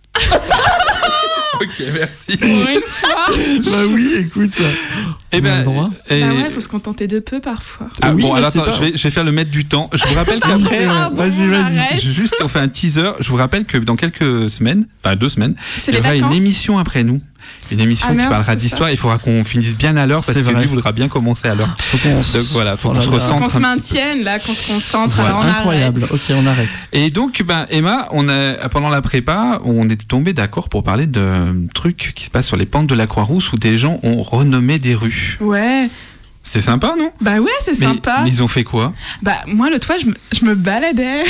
E: Ok, merci.
F: Pour une fois.
C: Bah oui, écoute.
E: Eh ben, et-
F: Bah ouais, faut se contenter de peu parfois.
E: Ah,
C: Oui,
E: bon,
C: mais
E: alors
C: c'est
E: attends,
C: pas-
E: je vais, je vais faire le maître du temps. Je vous rappelle qu'après.
F: Pardon,
C: Vas-y, vas-y.
F: arrête.
E: Juste, on fait un teaser. Je vous rappelle que dans quelques semaines, enfin deux semaines,
F: C'est
E: il y
F: les
E: aura
F: vacances.
E: une émission après nous. Une émission
F: Ah,
E: qui
F: merde,
E: parlera
F: c'est
E: d'histoire. Il faudra qu'on finisse bien à l'heure parce
C: C'est
E: que
C: vrai.
E: lui voudra bien commencer à l'heure.
C: Faut qu'on s-
E: Donc voilà, faut
C: Oh
E: qu'on
C: là
E: se
C: là.
E: recentre.
F: Qu'on se
E: un petit peu.
F: maintienne là, qu'on se concentre.
E: Voilà,
F: alors on
C: Incroyable.
F: arrête.
C: Ok, on arrête.
E: Et donc, ben, Emma, on a, pendant la prépa, on est tombé d'accord pour parler de trucs qui se passent sur les pentes de la Croix-Rousse où des gens ont renommé des rues.
F: Ouais.
E: C'était sympa, non?
F: Bah ouais, c'est
E: mais,
F: sympa.
E: mais ils ont fait quoi?
F: Bah moi l'autre fois je me, je me baladais.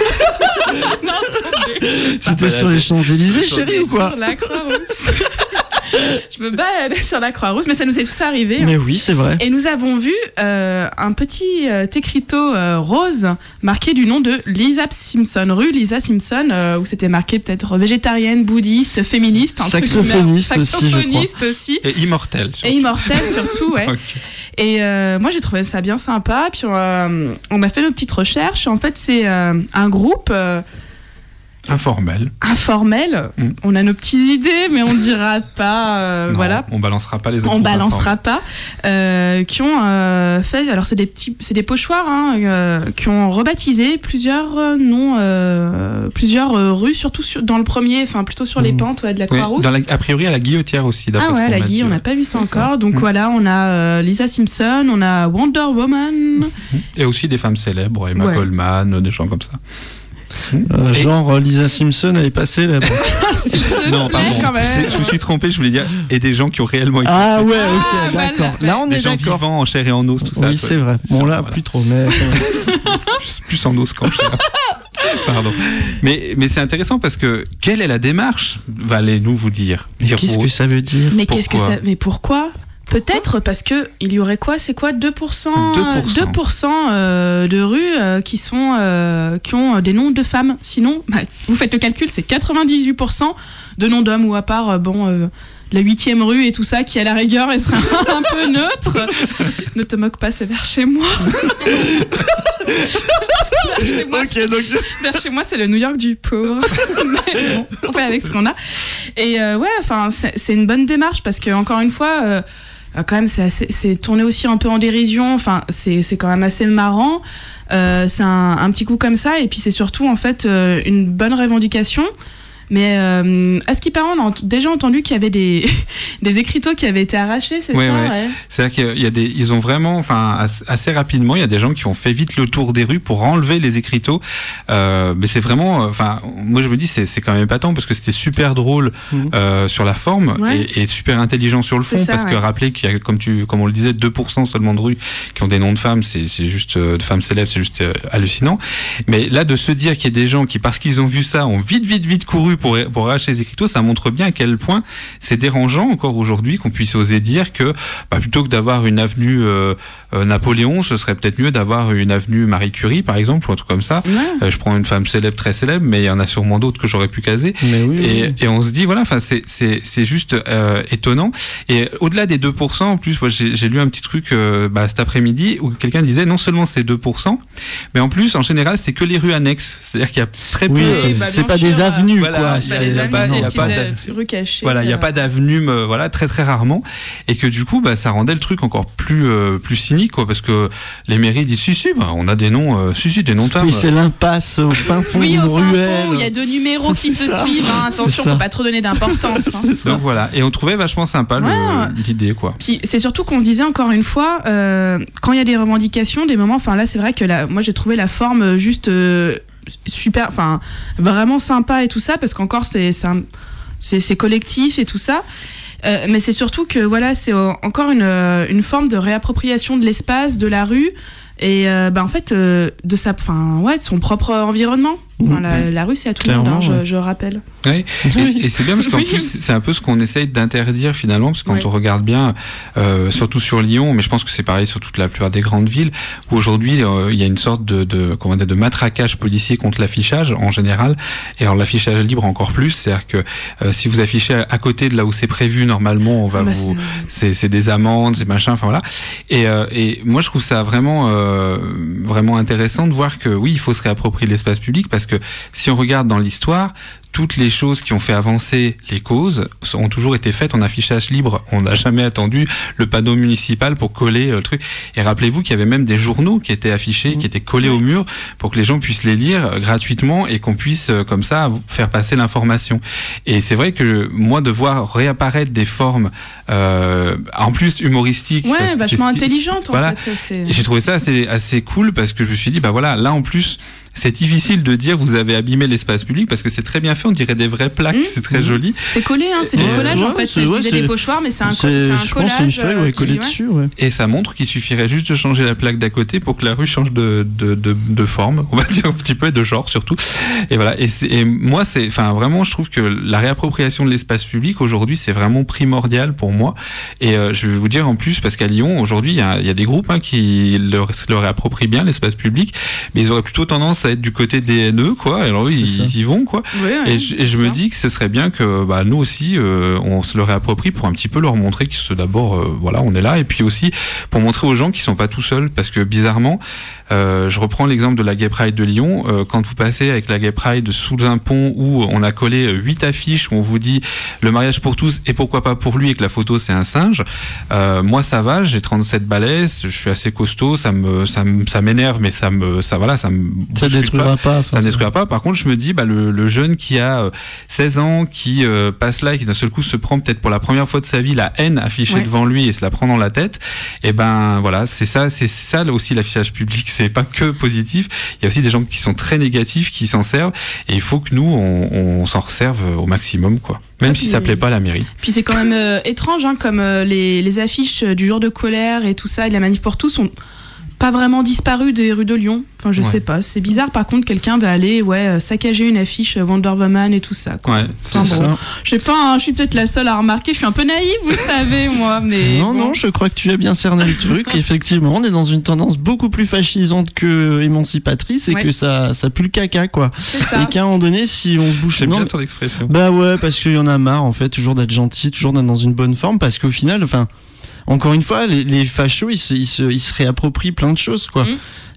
F: non, attendez.
C: C'était sur les Champs-Élysées,
E: Sur-
C: chérie, ou quoi?
F: Sur la Croix-Rousse. Je me baladais sur la Croix-Rousse, mais ça nous est tous arrivé.
C: Mais oui, c'est vrai.
F: Et nous avons vu euh, un petit euh, écriteau euh, rose marqué du nom de Lisa Simpson, rue Lisa Simpson, euh, où c'était marqué peut-être végétarienne, bouddhiste, féministe, un truc de merde.
C: Saxophoniste aussi, je crois.
F: Saxophoniste aussi.
E: Et immortel.
F: Et immortel surtout, ouais.
E: Ok.
F: Et euh, moi j'ai trouvé ça bien sympa. Puis euh, on a fait nos petites recherches. En fait, c'est euh, un groupe euh,
E: Informel.
F: informel.
E: Mm.
F: On a nos petites idées, mais on dira pas. euh,
E: Non,
F: voilà.
E: On balancera pas les
F: On
E: groupes
F: balancera pas. Euh, qui ont euh, fait. Alors c'est des petits, c'est des pochoirs hein, euh, qui ont rebaptisé plusieurs euh, noms, euh, plusieurs euh, rues, surtout sur, dans le premier, enfin plutôt sur les pentes ouais, de la
E: Oui,
F: Croix-Rousse.
E: dans la- a priori à la Guillotière aussi. d'après
F: Ah
E: ce
F: ouais,
E: qu'on
F: la
E: m'a
F: Guy,
E: dit,
F: on
E: ouais.
F: n'a pas vu ça encore. Donc
E: Mm.
F: voilà, on a euh, Lisa Simpson, on a Wonder Woman.
E: Et aussi des femmes célèbres, Emma
F: Ouais.
E: Coleman, des gens comme ça.
C: Euh, genre euh, Lisa Simpson, elle est passée là.
F: S'il te
E: Non,
F: plaît,
E: pardon.
F: quand même.
E: Je, je me suis trompé, je voulais dire. Et des gens qui ont réellement été.
C: Ah ouais, ok,
F: Ah, voilà.
C: d'accord. Là, on
E: des
C: est
E: gens
C: d'accord.
E: vivants en chair et en os, tout ça.
C: Oui,
E: quoi.
C: c'est vrai. Bon, là,
E: Voilà.
C: plus trop, mais.
E: plus, plus en os qu'en chair. Pardon. Mais, mais c'est intéressant parce que quelle est la démarche? Allez-nous vous dire.
C: Mais
E: Dire
C: qu'est-ce
E: aux-
C: que ça veut dire?
F: Mais qu'est-ce que
E: Pourquoi
F: ça. Mais pourquoi Peut-être parce que il y aurait quoi C'est quoi deux pour cent
E: deux pour cent.
F: deux pour cent euh, de rues euh, qui sont euh, qui ont des noms de femmes. Sinon, bah, vous faites le calcul, c'est quatre-vingt-dix-huit pour cent de noms d'hommes ou à part euh, bon euh, la huitième rue et tout ça qui à la rigueur elle serait un peu neutre. Ne te moque pas, c'est vers chez moi. Vers chez moi,
C: Ok, donc.
F: vers chez moi, c'est le New York du pauvre. Mais bon, on fait avec ce qu'on a. Et euh, ouais, enfin, c'est c'est une bonne démarche parce que encore une fois, euh, quand même, c'est assez- c'est tourné aussi un peu en dérision. Enfin, c'est c'est quand même assez marrant. Euh, c'est un, un petit coup comme ça, et puis c'est surtout en fait euh, une bonne revendication. Mais euh, à ce qui paraît, on a ent- déjà entendu qu'il y avait des, des écriteaux qui avaient été arrachés, c'est
E: Ouais,
F: ça
E: ouais.
F: ouais.
E: C'est-à-dire qu'il y a des, ils ont vraiment, enfin, assez, assez rapidement, il y a des gens qui ont fait vite le tour des rues pour enlever les écriteaux. Euh, mais c'est vraiment, euh, enfin, moi je me dis, c'est, c'est quand même épatant parce que c'était super drôle
C: Mhm.
E: euh, sur la forme
F: Ouais.
E: et, et super intelligent sur le
F: C'est
E: fond
F: ça,
E: parce que
F: ouais.
E: rappeler qu'il y a, comme tu, comme on le disait, deux pour cent seulement de rues qui ont des noms de femmes, c'est, c'est juste euh, de femmes célèbres, c'est juste euh, hallucinant. Mais là, de se dire qu'il y a des gens qui, parce qu'ils ont vu ça, ont vite, vite, vite couru pour pour arracher les écriteaux, ça montre bien à quel point c'est dérangeant encore aujourd'hui qu'on puisse oser dire que bah, plutôt que d'avoir une avenue euh, euh, Napoléon, ce serait peut-être mieux d'avoir une avenue Marie Curie, par exemple, ou un truc comme ça.
F: Ouais.
E: Euh, je prends une femme célèbre, très célèbre, mais il y en a sûrement d'autres que j'aurais pu caser.
C: Mais oui.
E: Et,
C: oui.
E: et on se dit, voilà, enfin, c'est, c'est, c'est juste euh, étonnant. Et au-delà des deux pour cent, en plus, moi, j'ai, j'ai lu un petit truc euh, bah, cet après-midi où quelqu'un disait non seulement c'est deux pour cent, mais en plus, en général, c'est que les rues annexes. C'est-à-dire qu'il y a très
C: Oui,
E: peu.
C: c'est
F: bah,
C: c'est
F: bien
C: pas
F: sûr,
C: des
F: euh,
C: avenues,
E: voilà,
C: quoi.
E: c'est
F: Bah,
E: pas-
F: les
E: y a
F: amis,
E: pas-
F: c'est
E: y
F: des
E: a
F: petites
E: pas de-
F: euh, rues cachées.
E: Voilà, il n'y a
F: euh.
E: pas d'avenue, euh, voilà, très très rarement, et que du coup, bah, ça rendait le truc encore plus euh, plus cynique, quoi, parce que les mairies disent si si, bah, on a des noms, euh, si si, des noms de femmes.
C: Oui, c'est l'impasse au fin fond
F: Oui,
C: d'une
F: au fin fond,
C: ruelle.
F: où il y a deux numéros qui
C: C'est
F: se
C: ça.
F: suivent. hein.
C: C'est
F: Attention,
C: ça.
F: faut pas trop donner d'importance. hein.
C: C'est ça.
E: Donc voilà, et on trouvait vachement sympa le-
F: Ouais, ouais.
E: l'idée, quoi.
F: Puis c'est surtout qu'on disait encore une fois, euh, quand il y a des revendications, des moments, enfin là c'est vrai que la, moi j'ai trouvé la forme euh, juste euh, super, enfin vraiment sympa et tout ça, parce qu'encore c'est c'est un- c'est c'est collectif et tout ça. Euh, mais c'est surtout que voilà, c'est euh, encore une, euh, une forme de réappropriation de l'espace, de la rue, et euh, bah, en fait euh, de sa, enfin ouais, de son propre environnement. Enfin, la, la rue, c'est à tout le monde, hein, je, je rappelle.
E: Oui. Et, et c'est bien parce qu'en plus, c'est un peu ce qu'on essaye d'interdire finalement, parce que quand
F: Oui.
E: on regarde bien, euh, surtout sur Lyon, mais je pense que c'est pareil sur toute la plupart des grandes villes, où aujourd'hui euh, il y a une sorte de, de, comment dire, de matraquage policier contre l'affichage en général, et alors l'affichage libre encore plus, c'est-à-dire que euh, si vous affichez à, à côté de là où c'est prévu, normalement, on va
F: Bah,
E: vous, c'est, c'est des amendes, c'est machin, enfin voilà. Et, euh, et moi je trouve ça vraiment, euh, vraiment intéressant de voir que oui, il faut se réapproprier l'espace public, parce que si on regarde dans l'histoire, toutes les choses qui ont fait avancer les causes ont toujours été faites en affichage libre. On n'a jamais attendu le panneau municipal pour coller euh, le truc. Et rappelez-vous qu'il y avait même des journaux qui étaient affichés, qui étaient collés au mur pour que les gens puissent les lire euh, gratuitement et qu'on puisse euh, comme ça faire passer l'information. Et c'est vrai que moi, de voir réapparaître des formes euh, en plus humoristiques,
F: Ouais,
E: parce que c'est
F: vachement
E: ce qui-
F: intelligente en
E: voilà.
F: fait. c'est-
E: Et j'ai trouvé ça assez, assez cool parce que je me suis dit, bah voilà, là en plus, c'est difficile de dire vous avez abîmé l'espace public parce que c'est très bien fait, on dirait des vraies plaques, c'est très joli.
F: C'est collé, hein, c'est du
E: Et-
F: collage en
E: ouais,
F: fait.
E: c'est-
F: Je
E: ouais,
F: disais
E: c'est-
F: des pochoirs, mais c'est un, co-
E: c'est-
F: c'est un
E: je pense
F: collage.
E: que c'est une feuille,
F: euh,
E: ouais,
F: qui-
E: collée
F: ouais.
E: dessus. Et ça montre qu'il suffirait juste de changer la plaque d'à côté pour que la rue change de, de, de, de forme, on va dire un petit peu, et de genre surtout. Et voilà. Et, c'est- et moi, c'est, enfin, vraiment, je trouve que la réappropriation de l'espace public aujourd'hui, c'est vraiment primordial pour moi. Et euh, je vais vous dire en plus, parce qu'à Lyon, aujourd'hui, il y a, il y a des groupes hein, qui le, le réapproprient bien, l'espace public, mais ils auraient plutôt tendance à être du côté des N E, quoi. Et alors oui, ils, ils y vont, quoi.
F: Ouais, ouais,
E: et je, et je me
F: ça.
E: dis que ce serait bien que bah, nous aussi, euh, on se le réapproprie pour un petit peu leur montrer que c'est d'abord, euh, voilà, on est là, et puis aussi pour montrer aux gens qu'ils sont pas tout seuls, parce que bizarrement, euh, je reprends l'exemple de la Gay Pride de Lyon. Euh, quand vous passez avec la Gay Pride sous un pont où on a collé huit affiches où on vous dit le mariage pour tous et pourquoi pas pour lui et que la photo c'est un singe, euh, moi ça va, j'ai trente-sept balais, je suis assez costaud, ça me ça me, ça m'énerve, mais ça me ça voilà, ça me
C: Ça
E: bouscule
C: détruira pas, enfin,
E: ça ne détruira pas. Par contre, je me dis bah le, le jeune qui a euh, seize ans, qui euh, passe là et qui d'un seul coup se prend peut-être pour la première fois de sa vie la haine affichée
F: Ouais.
E: devant lui et se la prend dans la tête, et ben voilà, c'est ça, c'est c'est ça là aussi l'affichage public, c'est pas que positif, il y a aussi des gens qui sont très négatifs qui s'en servent, et il faut que nous on, on s'en resserve au maximum, quoi. Même
F: Ah,
E: si
F: puis-
E: ça plaît pas à la mairie.
F: Puis c'est quand même euh, étrange, hein, comme euh, les, les affiches euh, du jour de colère et tout ça, et la manif pour tous ont pas vraiment disparu des rues de Lyon. Enfin, je
E: Ouais.
F: sais pas. C'est bizarre, par contre, quelqu'un va aller ouais, euh, saccager une affiche euh, Wonder Woman et tout ça. Quoi.
E: Ouais,
F: Enfin,
E: c'est
F: bon,
E: ça.
F: je sais pas, hein, je suis peut-être la seule à remarquer, je suis un peu naïve, vous savez, moi, mais.
C: Non,
F: bon.
C: non, je crois que tu as bien cerné le truc. Effectivement, on est dans une tendance beaucoup plus fascisante que émancipatrice et
F: Ouais.
C: que ça, ça pue le caca, quoi.
F: C'est ça.
C: Et qu'à un moment donné, si on se bouge...
E: J'aime
C: non,
E: bien ton expression.
C: Bah ouais, parce qu'il y en a marre, en fait, toujours d'être gentil, toujours d'être dans une bonne forme, parce qu'au final, enfin, encore une fois, les, les fachos, ils se, ils, se, ils se réapproprient plein de choses, quoi.
F: Mm.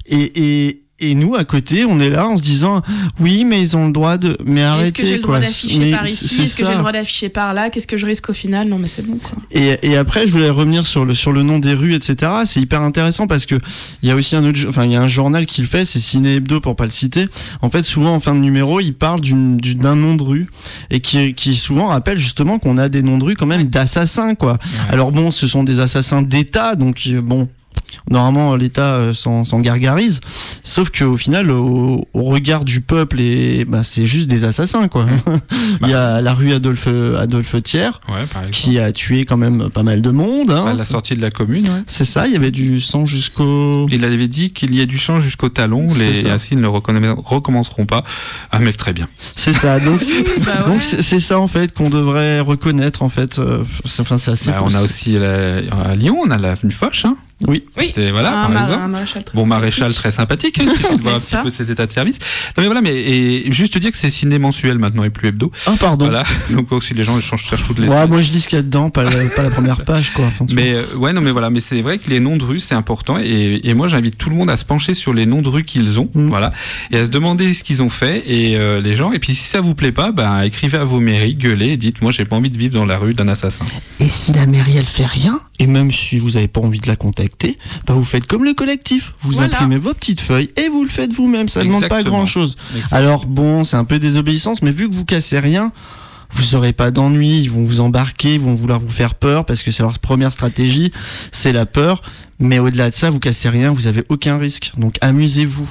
C: Et, et, et nous, à côté, on est là en se disant, oui, mais ils ont le droit de... Mais arrêtez,
F: Est-ce que j'ai le
C: quoi.
F: droit d'afficher
C: Mais
F: par
C: c'est-
F: ici?
C: c'est
F: Est-ce que j'ai
C: ça.
F: le droit d'afficher par là? Qu'est-ce que je risque au final? Non, mais c'est bon, quoi.
C: Et, et après, je voulais revenir sur le sur le nom des rues, et cetera. C'est hyper intéressant parce que il y a aussi un autre, enfin il y a un journal qui le fait, c'est Ciné Hebdo pour pas le citer. En fait, souvent en fin de numéro, il parle d'une d'une- d'un nom de rue et qui qui souvent rappelle justement qu'on a des noms de rue quand même d'assassins, quoi. Alors bon, ce sont des assassins d'État, donc euh, bon. Normalement, l'État euh, s'en s'en gargarise, sauf qu'au final, au, au regard du peuple, et bah, c'est juste des assassins, quoi. Il y a la rue Adolphe Adolphe Thiers,
E: Ouais, par exemple.
C: qui a tué quand même pas mal de monde. Hein.
E: À la sortie de la commune, ouais.
C: C'est ça, il y avait du sang jusqu'au...
E: Il avait dit qu'il y a du sang jusqu'au talon,
C: C'est
E: les
C: ça.
E: assises ne le reconna- recommenceront pas. Un mec très bien.
C: C'est ça, donc c'est
F: Bah
C: donc
F: ouais.
C: c'est- c'est ça en fait qu'on devrait reconnaître en fait. euh, c'est- Enfin, c'est assez.
E: Bah,
C: fou.
E: on a aussi la- à Lyon, on a l'avenue Foch, hein.
C: Oui.
E: C'était- voilà,
F: Un
E: par
F: mar-
E: exemple.
F: un maréchal très
E: Bon, maréchal très sympathique, hein, il suffit de voir un
F: N'est-ce
E: petit
F: pas
E: peu ses états de service. Non mais voilà, mais et juste te dire que c'est ciné mensuel maintenant et plus hebdo.
C: Oh pardon.
E: Voilà, donc aussi les gens ils changent- cherchent toutes les.
C: Ouais, moi je dis ce qu'il y a dedans, pas la, pas la première page quoi. Enfin, tu
E: Mais euh, ouais, non, mais voilà, mais c'est vrai que les noms de rues c'est important et, et moi j'invite tout le monde à se pencher sur les noms de rues qu'ils ont,
C: Mm.
E: voilà, et à se demander ce qu'ils ont fait et euh, les gens. Et puis si ça vous plaît pas, ben écrivez à vos mairies, gueulez, et dites moi j'ai pas envie de vivre dans la rue d'un assassin.
C: Et si la mairie elle fait rien, et même si vous avez pas envie de la contacter, bah vous faites comme le collectif, vous
F: Voilà.
C: imprimez vos petites feuilles et vous le faites vous-même, ça ne demande pas
E: Exactement.
C: grand chose.
E: Exactement.
C: Alors bon, c'est un peu désobéissance, mais vu que vous cassez rien, vous aurez pas d'ennui, ils vont vous embarquer, ils vont vouloir vous faire peur parce que c'est leur première stratégie, c'est la peur. Mais au-delà de ça, vous cassez rien, vous avez aucun risque. Donc amusez-vous.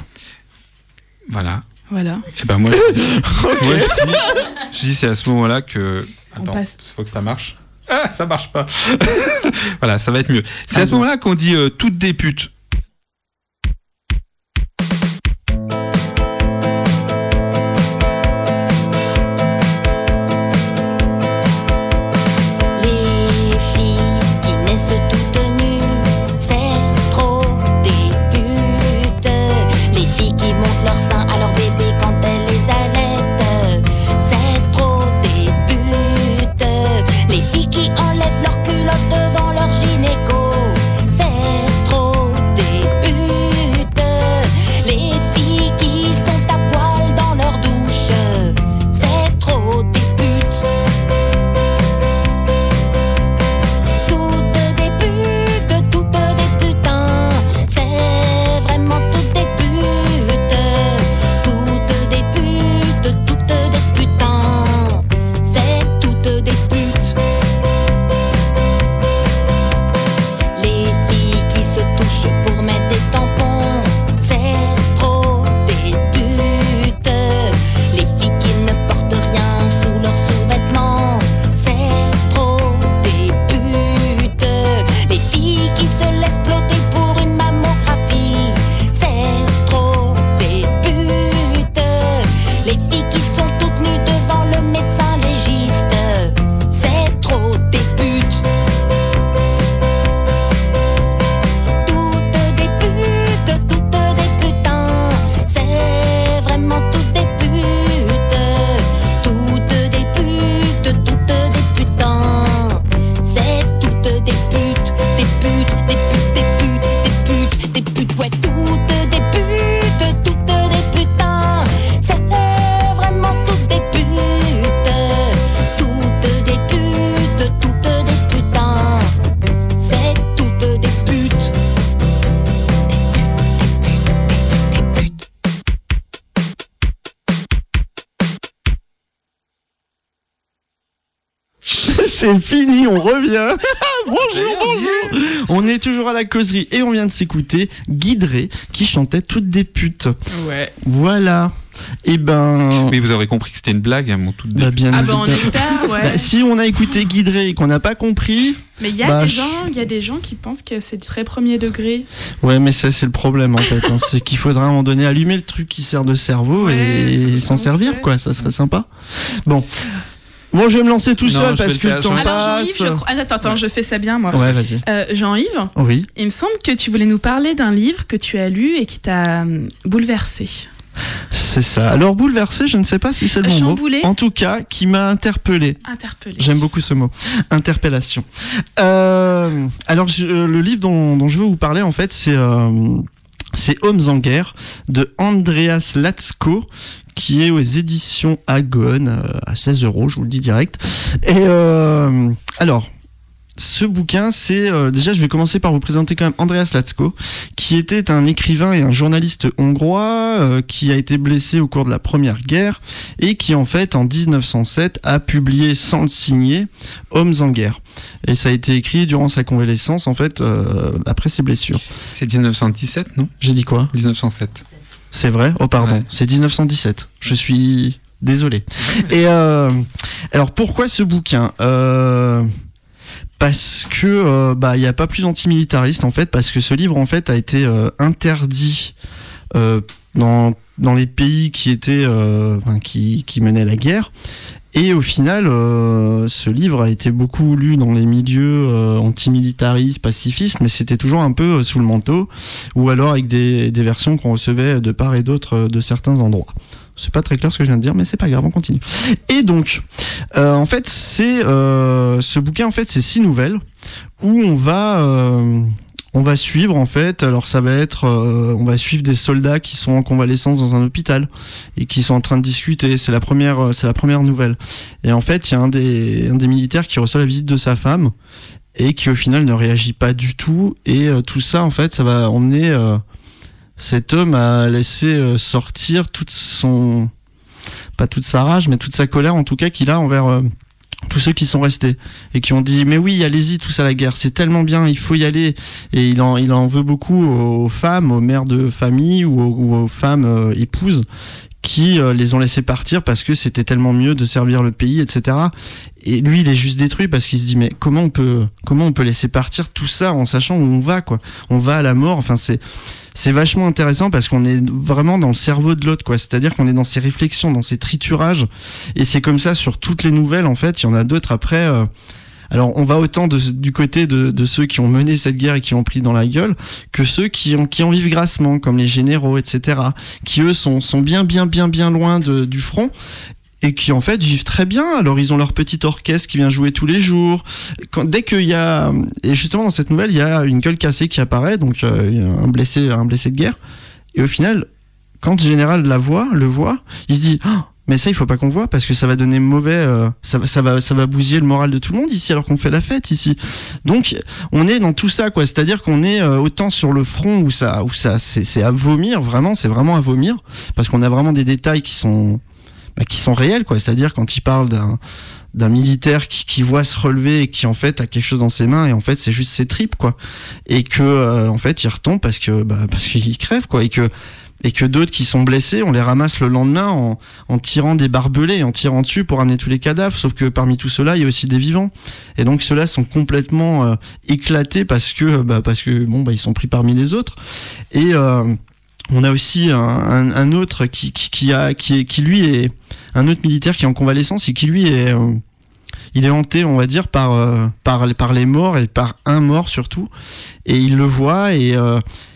E: Voilà.
F: Voilà.
E: Et ben moi, je dis, moi, je dis, je dis, c'est à ce moment-là que.
F: On
E: Attends,
F: passe.
E: il faut que ça marche. Ah, ça marche pas. Voilà, ça va être mieux. C'est
C: Ah
E: à ce
C: bon.
E: moment-là qu'on dit euh, toutes des putes.
C: C'est fini, on revient. Bonjour, bonjour. On est toujours à la causerie et on vient de s'écouter Guy Drey qui chantait Toutes des putes.
F: Ouais.
C: Voilà. Et ben.
E: Mais vous aurez compris que c'était une blague, hein, mon tout début.
C: Bah bien
F: Ah bah on
C: évidemment.
F: espère, ouais.
C: Bah, si on a écouté Guy Drey et qu'on n'a pas compris.
F: Mais il y a
C: bah,
F: des
C: je-
F: gens, il y a des gens qui pensent que c'est très premier degré.
C: Ouais, mais ça c'est le problème en fait. hein. C'est qu'il faudra à un moment donné allumer le truc qui sert de cerveau
F: Ouais,
C: et s'en
F: on
C: servir,
F: sait.
C: quoi. Ça serait sympa. Bon. Moi je vais me lancer tout
E: Non,
C: seul
E: je vais
C: parce
E: le
C: que le
E: faire,
C: temps
E: Jean-Yves.
F: Alors
C: passe.
F: Jean-Yves, je crois... ah, attends, attends, je fais ça bien moi.
C: Ouais, vas-y.
F: Euh, Jean-Yves,
C: Oui.
F: il me semble que tu voulais nous parler d'un livre que tu as lu et qui t'a hum, bouleversé.
C: C'est ça. Alors bouleversé, je ne sais pas si c'est le
F: Euh,
C: bon
F: chamboulé.
C: mot. En tout cas, qui m'a interpellé.
F: Interpellé.
C: J'aime beaucoup ce mot. Interpellation. Euh, alors je- euh, le livre dont, dont je veux vous parler en fait, c'est euh, c'est Hommes en guerre de Andreas Latzko, qui est aux éditions Agone euh, à seize euros, je vous le dis direct. Et euh, alors. Ce bouquin, c'est euh, déjà, je vais commencer par vous présenter quand même Andreas Latzko, qui était un écrivain et un journaliste hongrois euh, qui a été blessé au cours de la Première Guerre et qui en fait en dix-neuf cent sept a publié sans le signer Hommes en guerre. Et ça a été écrit durant sa convalescence en fait euh, après ses blessures.
E: C'est dix-neuf cent dix-sept, non ?
C: J'ai dit quoi ?
E: dix-neuf cent sept.
C: C'est vrai ? Oh pardon,
E: Ouais.
C: c'est dix-neuf cent dix-sept. Je suis désolé. Et euh, alors pourquoi ce bouquin ? euh, Parce que euh, bah il y a pas plus antimilitariste en fait, parce que ce livre en fait a été euh, interdit euh, dans dans les pays qui étaient euh, enfin, qui qui menaient la guerre. Et au final, euh, ce livre a été beaucoup lu dans les milieux euh, antimilitaristes, pacifistes, mais c'était toujours un peu euh, sous le manteau, ou alors avec des, des versions qu'on recevait de part et d'autre euh, de certains endroits. C'est pas très clair ce que je viens de dire, mais c'est pas grave, on continue. Et donc, euh, en fait, c'est euh, ce bouquin, en fait, c'est six nouvelles où on va euh, on va suivre en fait. Alors ça va être, euh, on va suivre des soldats qui sont en convalescence dans un hôpital et qui sont en train de discuter. C'est la première, c'est la première nouvelle. Et en fait, il y a un des un des militaires qui reçoit la visite de sa femme et qui au final ne réagit pas du tout. Et euh, tout ça, en fait, ça va emmener euh, cet homme à laisser euh, sortir toute son, pas toute sa rage, mais toute sa colère en tout cas qu'il a envers euh, tous ceux qui sont restés et qui ont dit mais oui, allez-y tous à la guerre, c'est tellement bien, il faut y aller. Et il en, il en veut beaucoup aux femmes, aux mères de famille ou aux, ou aux femmes euh, épouses qui euh, les ont laissés partir parce que c'était tellement mieux de servir le pays, et cetera. Et lui, il est juste détruit parce qu'il se dit mais comment on peut, comment on peut laisser partir tout ça en sachant où on va, quoi. On va à la mort. Enfin, c'est c'est vachement intéressant parce qu'on est vraiment dans le cerveau de l'autre, quoi. C'est-à-dire qu'on est dans ses réflexions, dans ses triturages, et c'est comme ça sur toutes les nouvelles. En fait, il y en a d'autres après. Euh, Alors, on va autant de, du côté de, de ceux qui ont mené cette guerre et qui ont pris dans la gueule, que ceux qui en, qui en vivent grassement, comme les généraux, et cetera, qui eux sont, sont bien, bien, bien, bien loin de, du front. Et qui en fait vivent très bien. Alors ils ont leur petit orchestre qui vient jouer tous les jours. Quand, dès qu'il y a, et justement dans cette nouvelle il y a une gueule cassée qui apparaît, donc euh, il y a un blessé, un blessé de guerre. Et au final, quand le général la voit, le voit, il se dit oh, mais ça il faut pas qu'on voit parce que ça va donner mauvais, euh, ça, ça va, ça va bousiller le moral de tout le monde ici alors qu'on fait la fête ici. Donc on est dans tout ça, quoi. C'est-à-dire qu'on est euh, autant sur le front où ça, où ça, c'est, c'est à vomir vraiment, c'est vraiment à vomir parce qu'on a vraiment des détails qui sont Bah, qui sont réels, quoi. C'est-à-dire quand il parle d'un d'un militaire qui, qui voit se relever et qui en fait a quelque chose dans ses mains et en fait c'est juste ses tripes, quoi, et que euh, en fait il retombe parce que bah, parce qu'il crève, quoi, et que et que d'autres qui sont blessés, on les ramasse le lendemain en, en tirant des barbelés, en tirant dessus pour amener tous les cadavres, sauf que parmi tout cela il y a aussi des vivants, et donc ceux-là sont complètement euh, éclatés parce que bah, parce que bon bah ils sont pris parmi les autres. Et euh, on a aussi un, un, un autre qui, qui, qui a qui est qui lui est un autre militaire qui est en convalescence et qui lui est euh, il est hanté, on va dire, par euh, par par les morts et par un mort surtout, et il le voit et euh,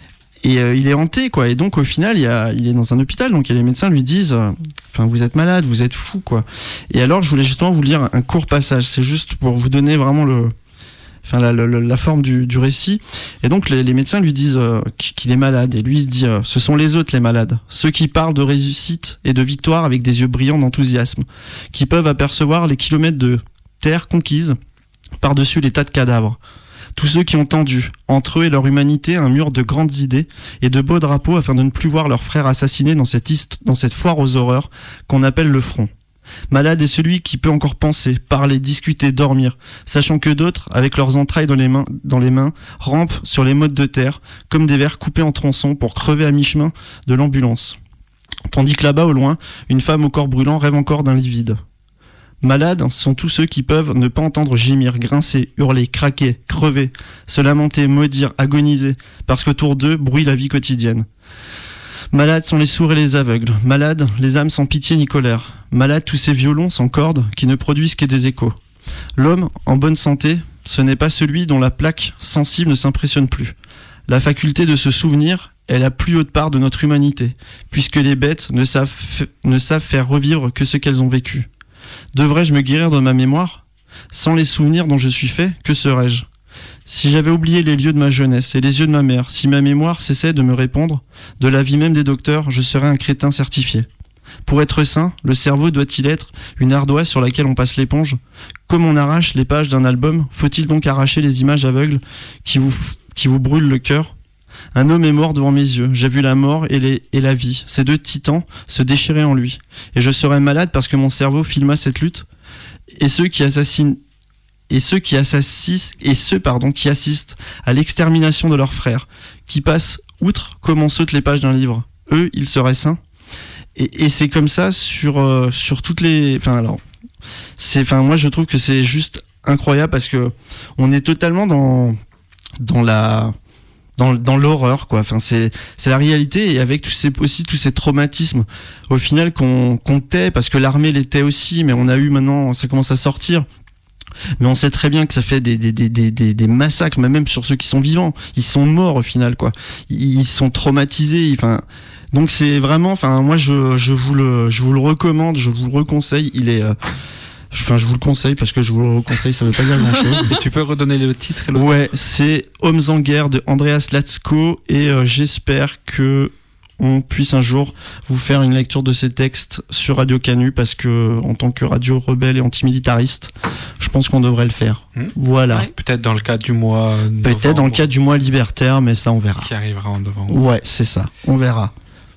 C: et euh, il est hanté, quoi. Et donc au final il y a il est dans un hôpital, donc les médecins lui disent enfin euh, vous êtes malade, vous êtes fou, quoi. Et alors je voulais justement vous lire un, un court passage, c'est juste pour vous donner vraiment le Enfin, la, la, la forme du, du récit. Et donc les, les médecins lui disent euh, qu'il est malade, et lui il se dit euh, ce sont les autres les malades, ceux qui parlent de réussite et de victoire avec des yeux brillants d'enthousiasme, qui peuvent apercevoir les kilomètres de terre conquise par-dessus les tas de cadavres, tous ceux qui ont tendu entre eux et leur humanité un mur de grandes idées et de beaux drapeaux afin de ne plus voir leurs frères assassinés dans cette, hist- dans cette foire aux horreurs qu'on appelle le front. Malade est celui qui peut encore penser, parler, discuter, dormir, sachant que d'autres, avec leurs entrailles dans les mains, dans les mains, rampent sur les mottes de terre, comme des vers coupés en tronçons pour crever à mi-chemin de l'ambulance. Tandis que là-bas, au loin, une femme au corps brûlant rêve encore d'un lit vide. Malades sont tous ceux qui peuvent ne pas entendre gémir, grincer, hurler, craquer, crever, se lamenter, maudire, agoniser, parce qu'autour d'eux bruit la vie quotidienne. Malades sont les sourds et les aveugles. Malades, les âmes sans pitié ni colère. Malades, tous ces violons sans cordes qui ne produisent que des échos. L'homme, en bonne santé, ce n'est pas celui dont la plaque sensible ne s'impressionne plus. La faculté de se souvenir est la plus haute part de notre humanité, puisque les bêtes ne savent, f- ne savent faire revivre que ce qu'elles ont vécu. Devrais-je me guérir de ma mémoire ? Sans les souvenirs dont je suis fait, que serais-je ? Si j'avais oublié les lieux de ma jeunesse et les yeux de ma mère, si ma mémoire cessait de me répondre, de l'avis même des docteurs, je serais un crétin certifié. Pour être sain, le cerveau doit-il être une ardoise sur laquelle on passe l'éponge ? Comme on arrache les pages d'un album, faut-il donc arracher les images aveugles qui vous, f- qui vous brûlent le cœur ? Un homme est mort devant mes yeux, j'ai vu la mort et, les, et la vie, ces deux titans se déchirer en lui. Et je serais malade parce que mon cerveau filma cette lutte, et ceux qui assassinent et ceux qui assassinent et ceux pardon qui assistent à l'extermination de leurs frères, qui passent outre comme on saute les pages d'un livre. Eux, ils seraient saints. Et, et c'est comme ça sur euh, sur toutes les. Enfin alors, c'est. Enfin moi je trouve que c'est juste incroyable parce que on est totalement dans dans la dans dans l'horreur quoi. Enfin c'est c'est la réalité et avec tous ces aussi tous ces traumatismes au final qu'on qu'on tait parce que l'armée l'était aussi, mais on a eu maintenant ça commence à sortir. Mais on sait très bien que ça fait des, des, des, des, des massacres, même sur ceux qui sont vivants. Ils sont morts au final, quoi. Ils sont traumatisés. Enfin, donc c'est vraiment. Enfin, moi, je, je vous le, je vous le recommande, je vous le reconseille. Il est. Euh, enfin, je vous le conseille parce que je vous le reconseille, ça veut pas dire grand chose.
E: Et tu peux redonner le titre et l'autre.
C: Ouais, c'est Hommes en guerre de Andreas Latzko et euh, j'espère que on puisse un jour vous faire une lecture de ces textes sur Radio Canu parce que en tant que radio rebelle et antimilitariste, je pense qu'on devrait le faire. Mmh. Voilà.
E: Ouais. Peut-être dans le cadre du mois.
C: Peut-être dans le cadre du mois libertaire, mais ça on verra.
E: Qui arrivera en novembre.
C: Ouais, c'est ça. On verra.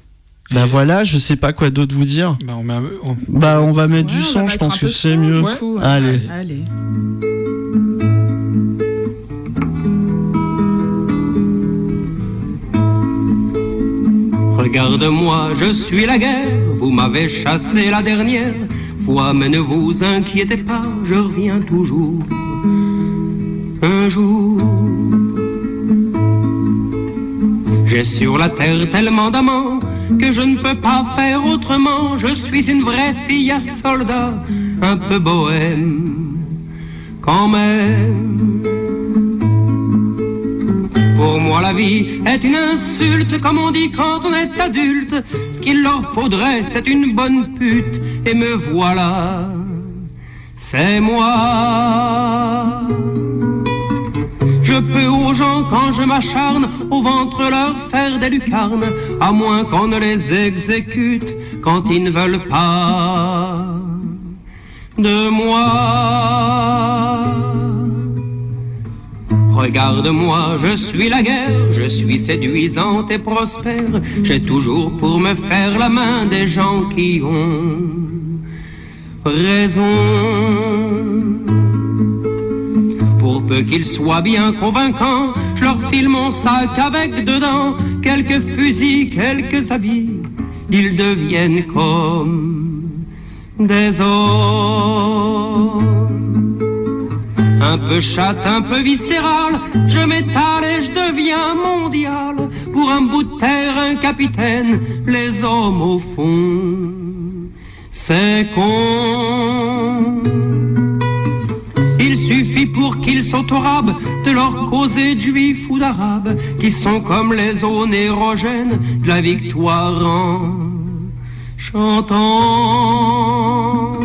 C: Et bah voilà, je sais pas quoi d'autre vous dire.
E: Bah on, met un... on...
C: Bah, on va mettre
F: ouais,
C: du son,
F: mettre
C: je pense que c'est
F: son,
C: mieux.
F: Ouais. Coup,
C: allez.
F: allez.
G: Regarde-moi, je suis la guerre, vous m'avez chassé la dernière fois, mais ne vous inquiétez pas, je reviens toujours. Un jour, j'ai sur la terre tellement d'amants que je ne peux pas faire autrement. Je suis une vraie fille à soldat, un peu bohème, quand même. Pour moi la vie est une insulte, comme on dit quand on est adulte. Ce qu'il leur faudrait c'est une bonne pute, et me voilà, c'est moi. Je peux aux gens quand je m'acharne au ventre leur faire des lucarnes, à moins qu'on ne les exécute quand ils ne veulent pas de moi. Regarde-moi, je suis la guerre, je suis séduisante et prospère. J'ai toujours pour me faire la main des gens qui ont raison. Pour peu qu'ils soient bien convaincants, je leur file mon sac avec dedans quelques fusils, quelques habits. Ils deviennent comme des hommes. Un peu chatte, un peu viscéral, je m'étale et je deviens mondial. Pour un bout de terre, un capitaine, les hommes au fond, c'est con. Il suffit pour qu'ils s'autorabent de leur causer de juifs ou d'arabes, qui sont comme les zones érogènes de la victoire en chantant.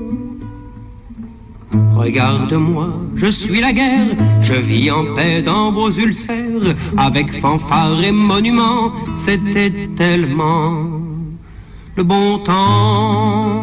G: Regarde-moi, je suis la guerre, je vis en paix dans vos ulcères, avec fanfare et monuments, c'était tellement le bon temps.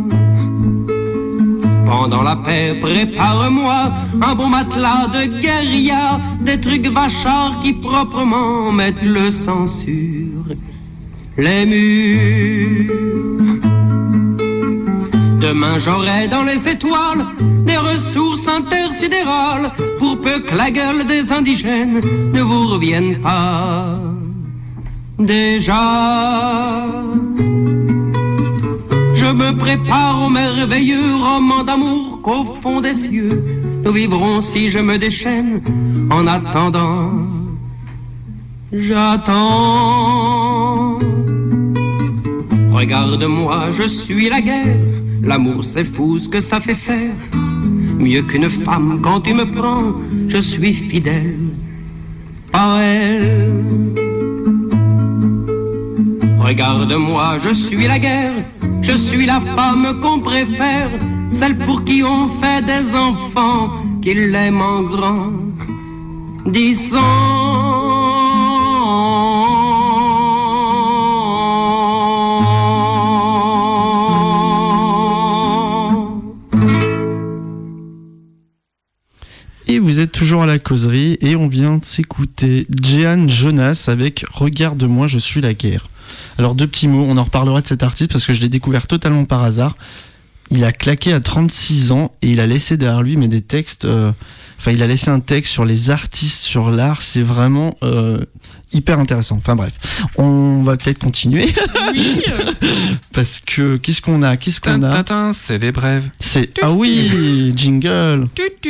G: Pendant la paix, prépare-moi un bon matelas de guérilla, des trucs vachards qui proprement mettent le sang sur les murs. Demain j'aurai dans les étoiles des ressources intersidérales pour peu que la gueule des indigènes ne vous revienne pas. Déjà, je me prépare au merveilleux roman d'amour qu'au fond des cieux nous vivrons si je me déchaîne. En attendant, j'attends. Regarde-moi, je suis la guerre. L'amour c'est fou ce que ça fait faire. Mieux qu'une femme quand tu me prends, je suis fidèle à elle. Regarde-moi, je suis la guerre. Je suis la femme qu'on préfère, celle pour qui on fait des enfants, qui l'aiment en grand. Disons
C: Et vous êtes toujours à la causerie et on vient de s'écouter Jehan Jonas avec Regarde-moi, je suis la guerre. Alors deux petits mots, on en reparlera de cet artiste parce que je l'ai découvert totalement par hasard. Il a claqué à trente-six ans et il a laissé derrière lui mais des textes, euh, enfin il a laissé un texte sur les artistes, sur l'art, c'est vraiment euh, hyper intéressant. Enfin bref, on va peut-être continuer. Oui. Parce que qu'est-ce qu'on a, qu'est-ce qu'on a
E: Tintin, c'est des brèves.
C: C'est ah oui, jingle.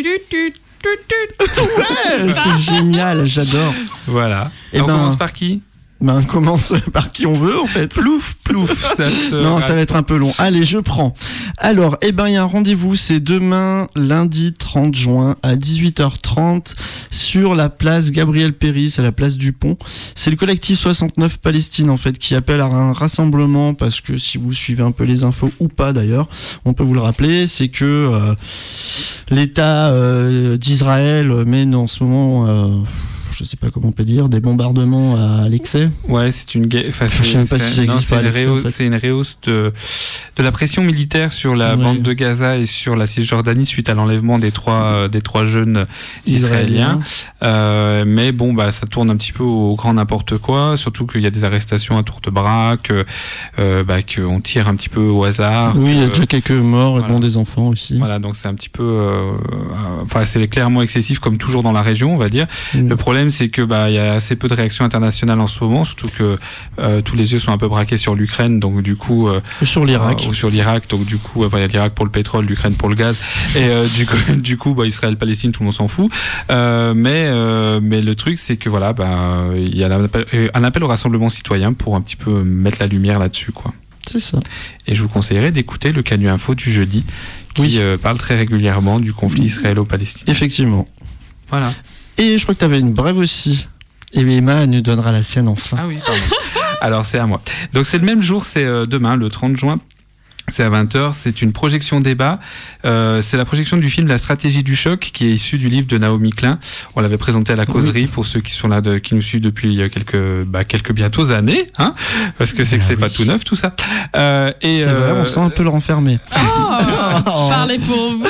C: Ouais, c'est génial, j'adore.
E: Voilà.
C: Et
E: on
C: ben,
E: commence par qui?
C: Ben, on commence par qui on veut, en fait.
E: Plouf, plouf. Ça se
C: non, ça va être un peu long. Allez, je prends. Alors, eh ben, il y a un rendez-vous. C'est demain, lundi trente juin, à dix-huit heures trente, sur la place Gabriel Péry, c'est la place du Pont. C'est le collectif soixante-neuf Palestine, en fait, qui appelle à un rassemblement, parce que si vous suivez un peu les infos, ou pas d'ailleurs, on peut vous le rappeler, c'est que euh, l'État euh, d'Israël mène en ce moment... Euh, je sais pas comment on peut dire, des bombardements à l'excès.
E: Ouais, c'est une guerre. Enfin,
C: je sais même pas si ça existe.
E: C'est une, réhausse, en fait. C'est une réhausse de, de la pression militaire sur la ouais. bande de Gaza et sur la Cisjordanie suite à l'enlèvement des trois, des trois jeunes Israéliens. Euh, mais bon, bah, ça tourne un petit peu au grand n'importe quoi, surtout qu'il y a des arrestations à tour de bras, que, euh, bah, qu'on tire un petit peu au hasard.
C: Oui,
E: que,
C: il y a déjà quelques morts
E: voilà.
C: et bon, des enfants aussi.
E: Voilà, donc c'est un petit peu, euh, enfin, c'est clairement excessif comme toujours dans la région, on va dire. Mmh. Le problème, c'est que bah il y a assez peu de réactions internationales en ce moment, surtout que euh, tous les yeux sont un peu braqués sur l'Ukraine, donc du coup euh,
C: sur l'Irak
E: euh, ou sur l'Irak, donc du coup bah, il y a l'Irak pour le pétrole, l'Ukraine pour le gaz, et euh, du coup du coup bah Israël Palestine tout le monde s'en fout, euh, mais euh, mais le truc c'est que voilà bah il y a un appel, un appel au rassemblement citoyen pour un petit peu mettre la lumière là-dessus quoi.
C: C'est ça.
E: Et je vous conseillerais d'écouter le Canu Info du jeudi qui oui. euh, parle très régulièrement du conflit israélo-palestinien.
C: Effectivement.
E: Voilà.
C: Et je crois que tu avais une brève aussi. Et Emma nous donnera la sienne enfin.
E: Ah oui, pardon. Alors c'est à moi. Donc c'est le même jour, c'est euh, demain, le trente juin. C'est à vingt heures, c'est une projection débat. Euh, c'est la projection du film La stratégie du choc, qui est issu du livre de Naomi Klein. On l'avait présenté à la causerie, oui. pour ceux qui sont là, de, qui nous suivent depuis quelques, bah, quelques bientôt années, hein, parce que c'est que c'est ah, oui. pas tout neuf tout ça. Euh, et
C: c'est
E: euh...
C: vrai, on sent un peu le renfermer.
F: Oh, parlez pour vous.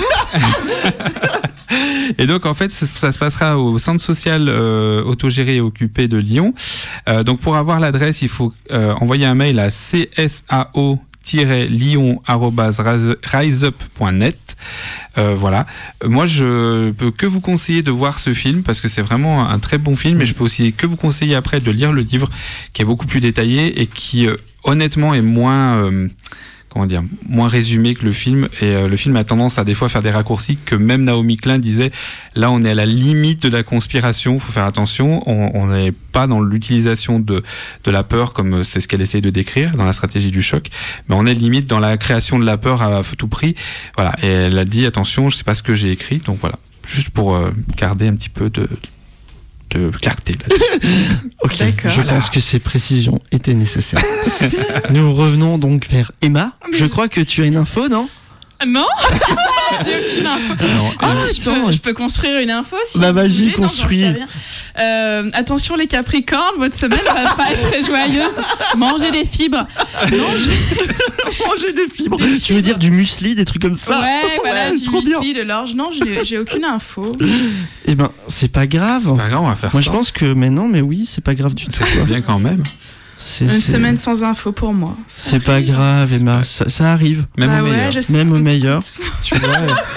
E: Et donc en fait ça, ça se passera au centre social euh, autogéré et occupé de Lyon. Euh, donc pour avoir l'adresse, il faut euh, envoyer un mail à c s a o lion arobase riseup point net. Euh, voilà. Moi, je peux que vous conseiller de voir ce film parce que c'est vraiment un très bon film. Et je peux aussi que vous conseiller après de lire le livre qui est beaucoup plus détaillé et qui, euh, honnêtement, est moins euh, comment dire, moins résumé que le film. Et euh, le film a tendance à des fois faire des raccourcis que même Naomi Klein disait. Là, on est à la limite de la conspiration. Faut faire attention. On n'est pas dans l'utilisation de de la peur comme c'est ce qu'elle essaye de décrire dans la stratégie du choc, mais on est limite dans la création de la peur à tout prix. Voilà. Et elle a dit attention, je sais pas ce que j'ai écrit. Donc voilà, juste pour euh, garder un petit peu de de clarté là-dessus.
C: Ok, d'accord. Je pense que ces précisions étaient nécessaires. Nous revenons donc vers Emma. Je crois que tu as une info, non ?
F: Non. J'ai aucune info. Non, ah, je, peux, je peux construire une info si
C: bah vas-y,
F: voulez.
C: construis.
F: Non, euh, attention les Capricornes, votre semaine va pas être très joyeuse. Mangez des fibres. Mangez,
C: Mangez des fibres. Des tu fibres. Veux dire du muesli, des trucs comme ça?
F: Ouais, voilà,
C: ouais,
F: du muesli, de l'orge. Non, j'ai, j'ai aucune info.
C: Eh ben, c'est pas grave.
E: C'est pas grave, on va faire
C: Moi,
E: ça.
C: je pense que, mais non, mais oui, c'est pas grave du tout.
E: C'est bien quand même.
C: C'est,
F: Une
C: c'est...
F: semaine sans info pour moi. Ça
C: C'est pas grave, Emma. Ça, ça arrive.
E: Même
F: Bah
E: au
F: ouais,
E: meilleur.
F: je sais.
C: Même au meilleur. Tu vois.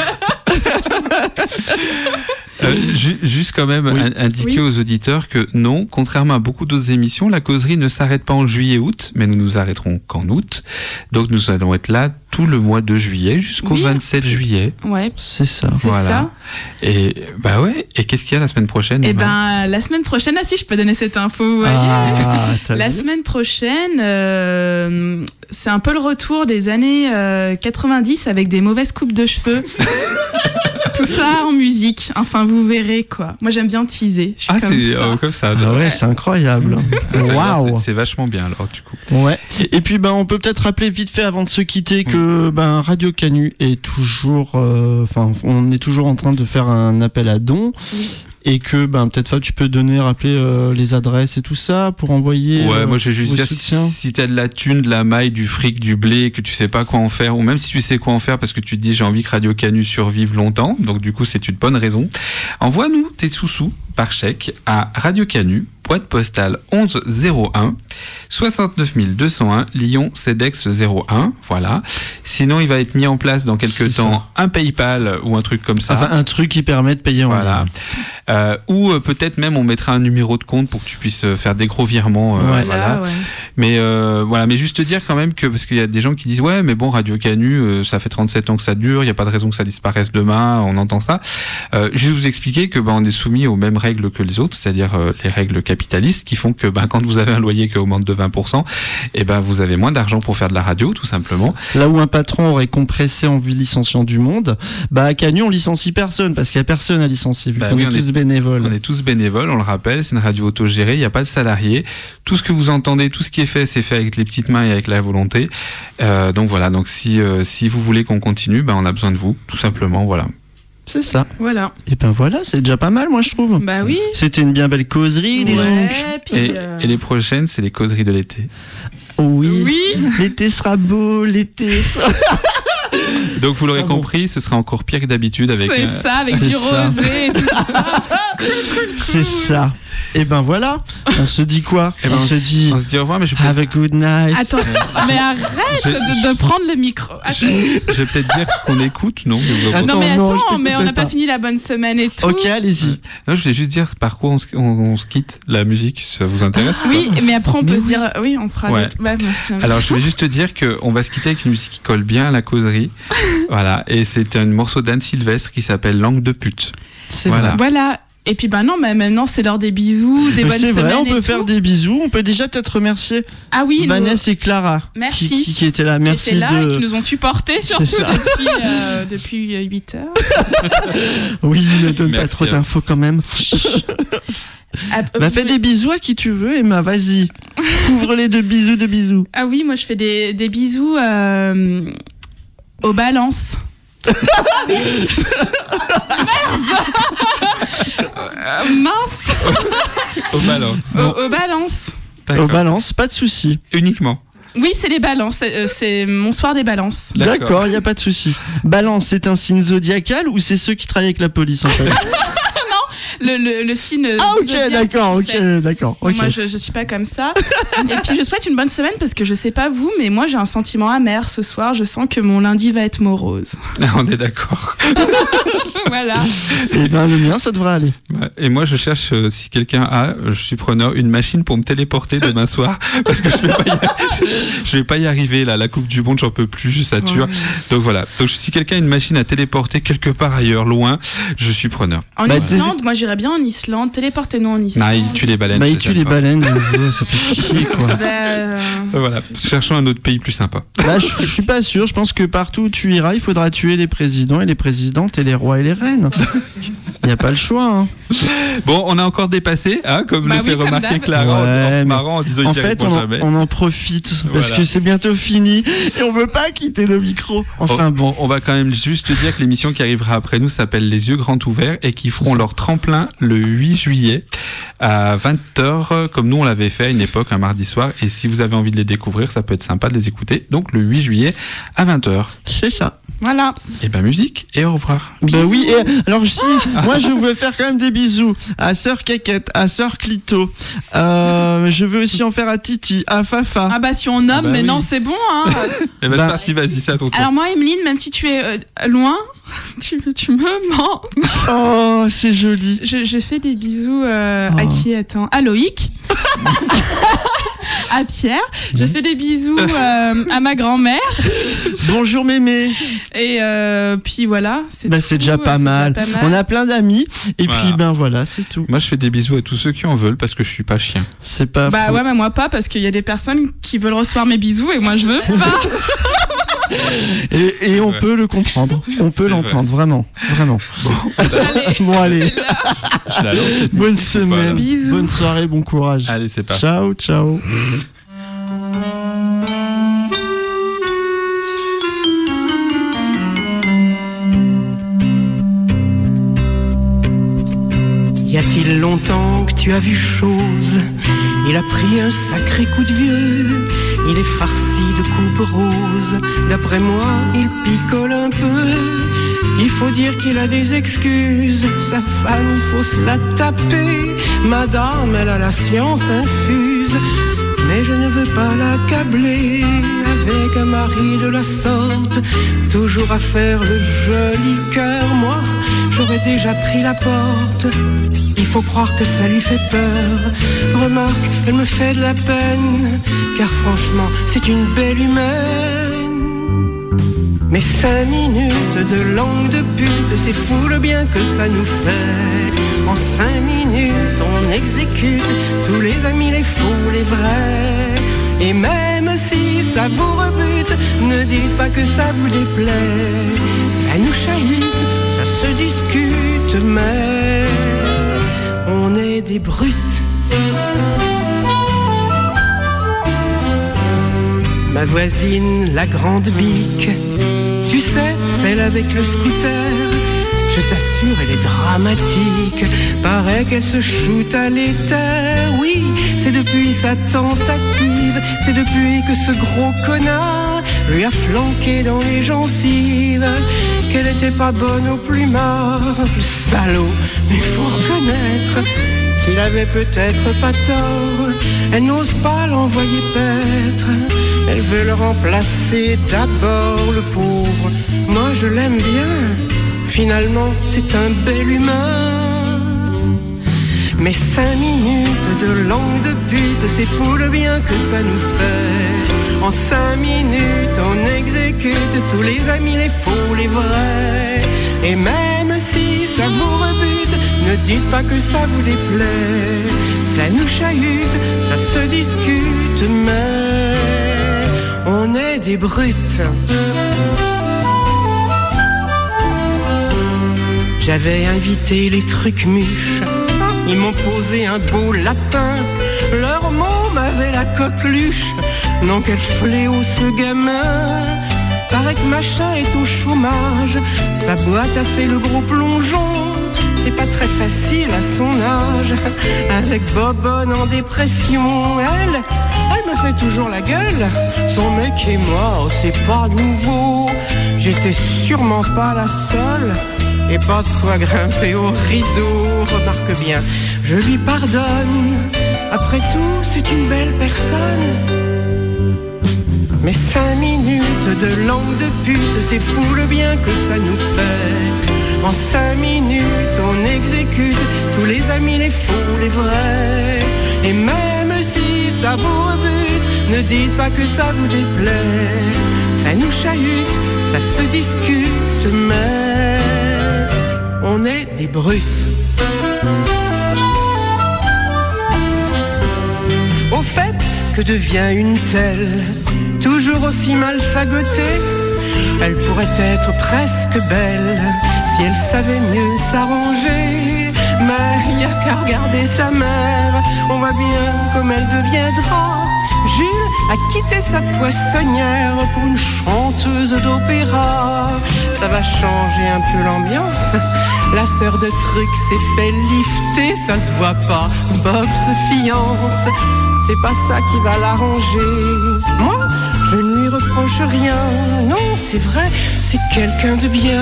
E: Euh, ju- juste quand même
C: Oui.
E: in- indiquer
F: Oui.
E: aux auditeurs que non, contrairement à beaucoup d'autres émissions, la causerie ne s'arrête pas en juillet-août, mais nous nous arrêterons qu'en août. Donc nous allons être là tout le mois de juillet jusqu'au
F: Oui.
E: vingt-sept juillet.
F: Ouais,
C: C'est ça.
F: c'est
E: Voilà.
F: ça.
E: Et bah ouais. Et qu'est-ce qu'il y a la semaine prochaine
F: Et
E: Emma
F: ben la semaine prochaine, ah si, je peux donner cette info. Vous voyez.
C: Ah, t'as
F: La
C: vu
F: semaine prochaine, euh, c'est un peu le retour des années euh, quatre-vingt-dix avec des mauvaises coupes de cheveux. Tout ça en musique. Enfin, vous verrez quoi. Moi, j'aime bien teaser. Je suis
E: Ah,
F: comme
E: c'est
F: ça.
E: euh, comme ça.
C: Ah ouais, c'est incroyable.
E: Ça veut dire,
C: Waouh.
E: c'est, c'est vachement bien alors du coup.
C: Ouais. Et, et puis ben on peut peut-être rappeler vite fait avant de se quitter que ben Radio Canu est toujours, enfin on est toujours en train de faire un appel à dons.
F: Oui.
C: Et que ben peut-être Fab, tu peux donner, rappeler euh, les adresses et tout ça pour envoyer.
E: Ouais,
C: euh,
E: moi je vais juste
C: vos
E: dire si,
C: soutiens.
E: si t'as de la thune, de la maille, du fric, du blé, que tu sais pas quoi en faire, ou même si tu sais quoi en faire parce que tu te dis j'ai envie que Radio Canu survive longtemps, donc du coup c'est une bonne raison, envoie-nous tes sous-sous par chèque à Radio Canu, boîte postale onze zéro un, soixante-neuf mille deux cent un, Lyon, Cedex zéro un, voilà. Sinon il va être mis en place dans quelques
C: C'est
E: temps
C: ça.
E: un PayPal ou un truc comme ça.
C: Enfin un truc qui permet de payer en
E: Voilà.
C: ligne.
E: Euh, ou euh, peut-être même on mettra un numéro de compte pour que tu puisses euh, faire des gros virements. euh,
C: Ouais.
E: voilà.
F: ouais.
E: Mais euh, voilà, mais juste te dire quand même que parce qu'il y a des gens qui disent ouais, mais bon Radio Canu, euh, ça fait trente-sept ans que ça dure, il y a pas de raison que ça disparaisse demain. On entend ça. Euh, je vais vous expliquer que bah, on est soumis aux mêmes règles que les autres, c'est-à-dire euh, les règles capitalistes qui font que bah, quand vous avez un loyer qui augmente de vingt pour cent, et ben vous avez moins d'argent pour faire de la radio, tout simplement.
C: Là où un patron aurait compressé en licenciant du monde, bah à Canu on licencie personne parce qu'il y a personne à licencier vu
E: Bah
C: qu'on
E: oui,
C: est
E: on
C: tous
E: est-
C: bénévoles.
E: On est tous bénévoles, on le rappelle, c'est une radio autogérée, il n'y a pas de salariés. Tout ce que vous entendez, tout ce qui est fait, c'est fait avec les petites mains et avec la volonté. Euh, donc voilà, donc si, euh, si vous voulez qu'on continue, ben on a besoin de vous, tout simplement, voilà.
C: C'est ça.
F: Voilà.
C: Et ben voilà, c'est déjà pas mal moi je trouve.
F: Bah oui.
C: C'était une bien belle causerie, dis
F: Ouais,
C: donc.
F: puis,
E: Et,
F: euh,
E: et les prochaines, c'est les causeries de l'été.
C: Oui.
F: Oui.
C: L'été sera beau, l'été sera...
E: Donc vous l'aurez
C: Ah bon.
E: compris, ce sera encore pire que d'habitude avec.
F: C'est
E: euh,
F: ça, avec
C: c'est
F: du
C: ça.
F: rosé et tout ça.
C: C'est ça. Et ben voilà, on se dit quoi
E: Eh ben,
C: On se dit
E: On se dit au revoir, mais je vais
C: have a good night.
F: Attends, mais arrête
E: Je-
F: de, de prendre le micro. Attends.
E: je vais peut-être dire ce qu'on écoute, non mais vous-
C: Attends,
F: non mais
C: non, je
F: attends,
C: t'écoutais
F: mais on n'a pas
C: pas.
F: fini la bonne semaine et tout.
C: Ok, allez-y.
E: Non, je voulais juste dire par quoi on se, on, on se quitte la musique, ça vous intéresse ou pas
F: Oui, mais après on peut
C: Mais
F: se dire, oui, on fera.
E: Ouais.
F: l'autre. Ouais, merci.
E: Alors je vais juste te dire qu'on va se quitter avec une musique qui colle bien à la causerie. Voilà, et c'est un morceau d'Anne Sylvestre qui s'appelle Langue de pute.
C: C'est
E: Voilà.
C: vrai.
F: Voilà. Et puis bah non, mais maintenant c'est l'heure des bisous, des
C: Mais
F: bonnes
C: c'est
F: semaines.
C: vrai, on
F: et
C: peut
F: tout.
C: faire des bisous. On peut déjà peut-être remercier
F: Ah oui,
C: Vanessa et Clara
F: Merci.
C: qui, qui, qui étaient là.
F: nous,
C: Merci
F: qui étaient là,
C: de.
F: et qui nous ont supportés surtout
C: ça.
F: depuis euh, depuis huit heures.
C: Oui, ne donne pas
E: Merci,
C: trop
E: hein.
C: d'infos quand même.
F: Ah, euh,
C: Bah
F: vous
C: fais
F: pouvez-
C: des bisous à qui tu veux, Emma. Vas-y, couvre-les de bisous, de bisous.
F: Ah oui, moi je fais des, des bisous euh, aux balances. Euh, mince.
E: Au balance.
F: Aux, aux balances.
C: Au balance, pas de souci.
E: Uniquement.
F: Oui, c'est les balances. C'est, euh, c'est mon soir des balances.
C: D'accord, il y a pas de souci. Balance, c'est un signe zodiacal ou c'est ceux qui travaillent avec la police en fait?
F: Le, le, le signe.
C: Ah ok,
F: zodiaque,
C: d'accord,
F: tu sais.
C: ok, d'accord. ok.
F: Moi, je, je suis pas comme ça. Et puis, je souhaite une bonne semaine parce que je sais pas vous, mais moi, j'ai un sentiment amer ce soir. Je sens que mon lundi va être morose.
E: On est d'accord.
F: Voilà.
C: Et ben le mien, ça devrait aller.
E: Ouais. Et moi, je cherche, euh, si quelqu'un a, euh, je suis preneur, une machine pour me téléporter demain soir, parce que je vais pas y, je vais pas y arriver là. La Coupe du Monde, j'en peux plus, je sature.
F: Ouais.
E: Donc voilà. Donc si quelqu'un a une machine à téléporter quelque part ailleurs, loin, je suis preneur.
F: En
C: Bah,
F: Islande, moi, j'irais bien en Islande. Téléportez-nous en Islande.
E: Non, il tue les baleines.
C: Bah
E: je
C: il
E: les
C: tue
E: aime
C: les
E: pas.
C: baleines, euh, ça fait chier quoi.
F: Bah, euh,
E: Euh, Voilà. Cherchons un autre pays plus sympa.
C: Là, je, je suis pas sûr. Je pense que partout où tu iras, il faudra tuer les présidents et les présidentes et les rois et les reines. Il y a pas le choix. Hein.
E: Bon, on a encore dépassé, hein, comme
F: Bah
E: le
F: oui,
E: fait
F: comme
E: remarquer
F: d'hab.
E: Clara en- en,
C: Ouais,
E: se
C: mais
E: marrant en disant
C: En
E: j'y
C: fait,
E: arriverai
C: on en,
E: jamais.
C: on en profite parce
E: Voilà.
C: que c'est bientôt fini et on veut pas quitter le micro. Enfin
E: Oh,
C: bon.
E: On va quand même juste dire que l'émission qui arrivera après nous s'appelle Les yeux grands ouverts et qui feront leur tremplin plein le huit juillet à vingt heures, comme nous on l'avait fait à une époque, un mardi soir. Et si vous avez envie de les découvrir, ça peut être sympa de les écouter. Donc le huit juillet à vingt heures.
C: C'est ça.
F: Voilà.
E: Et ben musique et au revoir.
C: Bah oui, et alors si, moi je veux faire quand même des bisous à Sœur Caquette, à Sœur Clito. Euh, je veux aussi en faire à Titi, à Fafa.
F: Ah bah si on nomme,
E: Ah bah
F: mais
E: oui.
F: non, c'est bon. Hein.
E: Et ben
C: Bah.
E: c'est parti, vas-y, c'est à ton tour.
F: Alors moi, Emeline, même si tu es euh, loin, tu, tu me manques.
C: Oh, c'est joli.
F: Je, je fais des bisous euh, à qui attends à Loïc, à Pierre. Je fais des bisous euh, à ma grand-mère.
C: Bonjour mémé.
F: Et euh, puis voilà. C'est
C: Bah,
F: tout,
C: c'est déjà pas
F: c'est
C: mal.
F: déjà pas mal.
C: On a plein d'amis. Et
E: Voilà.
C: puis ben voilà, c'est tout.
E: Moi je fais des bisous à tous ceux qui en veulent parce que je suis pas chien.
C: C'est pas
F: Bah
C: faux.
F: ouais, mais moi pas, parce qu'il y a des personnes qui veulent recevoir mes bisous et moi je veux pas.
C: Et, et on
E: vrai.
C: peut le comprendre. On peut
E: C'est
C: l'entendre, vraiment. Vraiment.
F: Allez,
C: Bon, allez.
E: Je la lance, cette
C: Bonne
E: musique,
C: semaine.
E: voilà.
F: Bisous.
C: Bonne soirée, bon courage.
E: Allez, c'est parti.
C: Ciao, ciao.
H: Y a-t-il longtemps que tu as vu chose? Il a pris un sacré coup de vieux. Il est farci de coupes roses. D'après moi, il picole un peu. Il faut dire qu'il a des excuses. Sa femme, il faut se la taper. Madame, elle a la science infuse. Mais je ne veux pas l'accabler avec un mari de la sorte, toujours à faire le joli cœur. Moi, j'aurais déjà pris la porte. Il faut croire que ça lui fait peur. Remarque, elle me fait de la peine, car franchement, c'est une belle humaine. Mais cinq minutes de langue de pute, c'est fou le bien que ça nous fait. En cinq minutes, on exécute tous les amis, les faux, les vrais. Et même si ça vous rebute, ne dites pas que ça vous déplaît. Ça nous chahute, ça se discute, mais on est des brutes. Ma voisine, la grande bique, tu sais, celle avec le scooter, je t'assure, elle est dramatique. Paraît qu'elle se shoot à l'éther. Oui, c'est depuis sa tentative, c'est depuis que ce gros connard lui a flanqué dans les gencives qu'elle était pas bonne au plumard. Le salaud, mais faut reconnaître qu'il avait peut-être pas tort. Elle n'ose pas l'envoyer paître, elle veut le remplacer d'abord, le pauvre. Moi je l'aime bien, finalement c'est un bel humain. Mais cinq minutes de langue de pute, c'est fou le bien que ça nous fait. En cinq minutes on exécute tous les amis, les faux, les vrais. Et même si ça vous rebute, ne dites pas que ça vous déplaît. Ça nous chahute, ça se discute, mais on est des brutes. J'avais invité les trucs mûches, ils m'ont posé un beau lapin. Leur mot m'avait la coqueluche. Non, quel fléau ce gamin. Paraît que machin est au chômage, sa boîte a fait le gros plongeon. C'est pas très facile à son âge, avec Bobonne en dépression. Elle, elle me fait toujours la gueule. Son mec et moi, c'est pas nouveau. J'étais sûrement pas la seule, et pas de quoi grimper au rideau. Remarque bien, je lui pardonne. Après tout, c'est une belle personne. Mais cinq minutes de langue de pute, c'est fou le bien que ça nous fait. En cinq minutes, on exécute tous les amis, les faux, les vrais. Et même si ça vous rebute, ne dites pas que ça vous déplaît. Ça nous chahute, ça se discute, mais on est des brutes. Au fait, que devient une telle, toujours aussi mal fagotée? Elle pourrait être presque belle si elle savait mieux s'arranger. Mais y a qu'à regarder sa mère, on voit bien comme elle deviendra. Jules, a quitté sa poissonnière pour une chanteuse d'opéra. Ça va changer un peu l'ambiance. La sœur de Truc s'est fait lifter, ça se voit pas. Bob se fiance, c'est pas ça qui va l'arranger. Moi, je ne lui reproche rien. Non, c'est vrai, c'est quelqu'un de bien.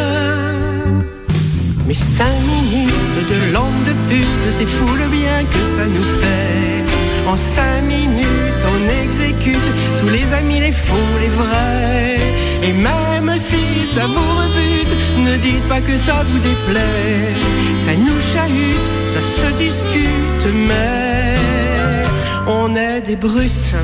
H: Mais cinq minutes de langue de pute, c'est fou le bien que ça nous fait. En cinq minutes, on exécute tous les amis, les faux, les vrais. Et même si ça vous rebute, ne dites pas que ça vous déplaît. Ça nous chahute, ça se discute, mais on est des brutes.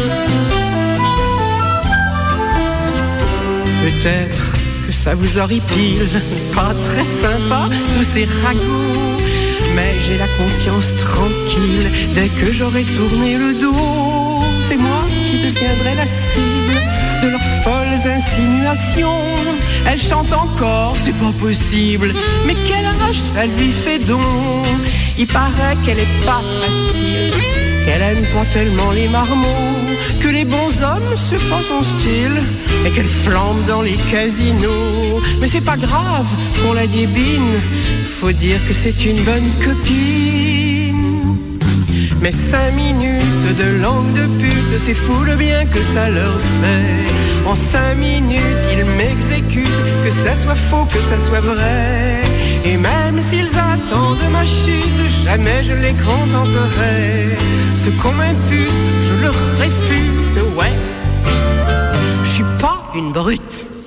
H: Peut-être que ça vous horripile, pas très sympa tous ces ragots, mais j'ai la conscience tranquille dès que j'aurai tourné le dos. C'est moi qui deviendrai la cible de leurs folles insinuations. Elle chante encore, c'est pas possible, mais quel âge ça lui fait donc? Il paraît qu'elle est pas facile, qu'elle aime pas tellement les marmots, que les bons hommes c'est pas son style, et qu'elle flambe dans les casinos. Mais c'est pas grave qu'on la débine, faut dire que c'est une bonne copine. Mais cinq minutes de langue de pute, c'est fou le bien que ça leur fait. En cinq minutes ils m'exécutent, que ça soit faux, que ça soit vrai. Et même s'ils attendent ma chute, jamais je les contenterai. Ce qu'on m'impute, je le réfute, ouais. Je suis pas une brute.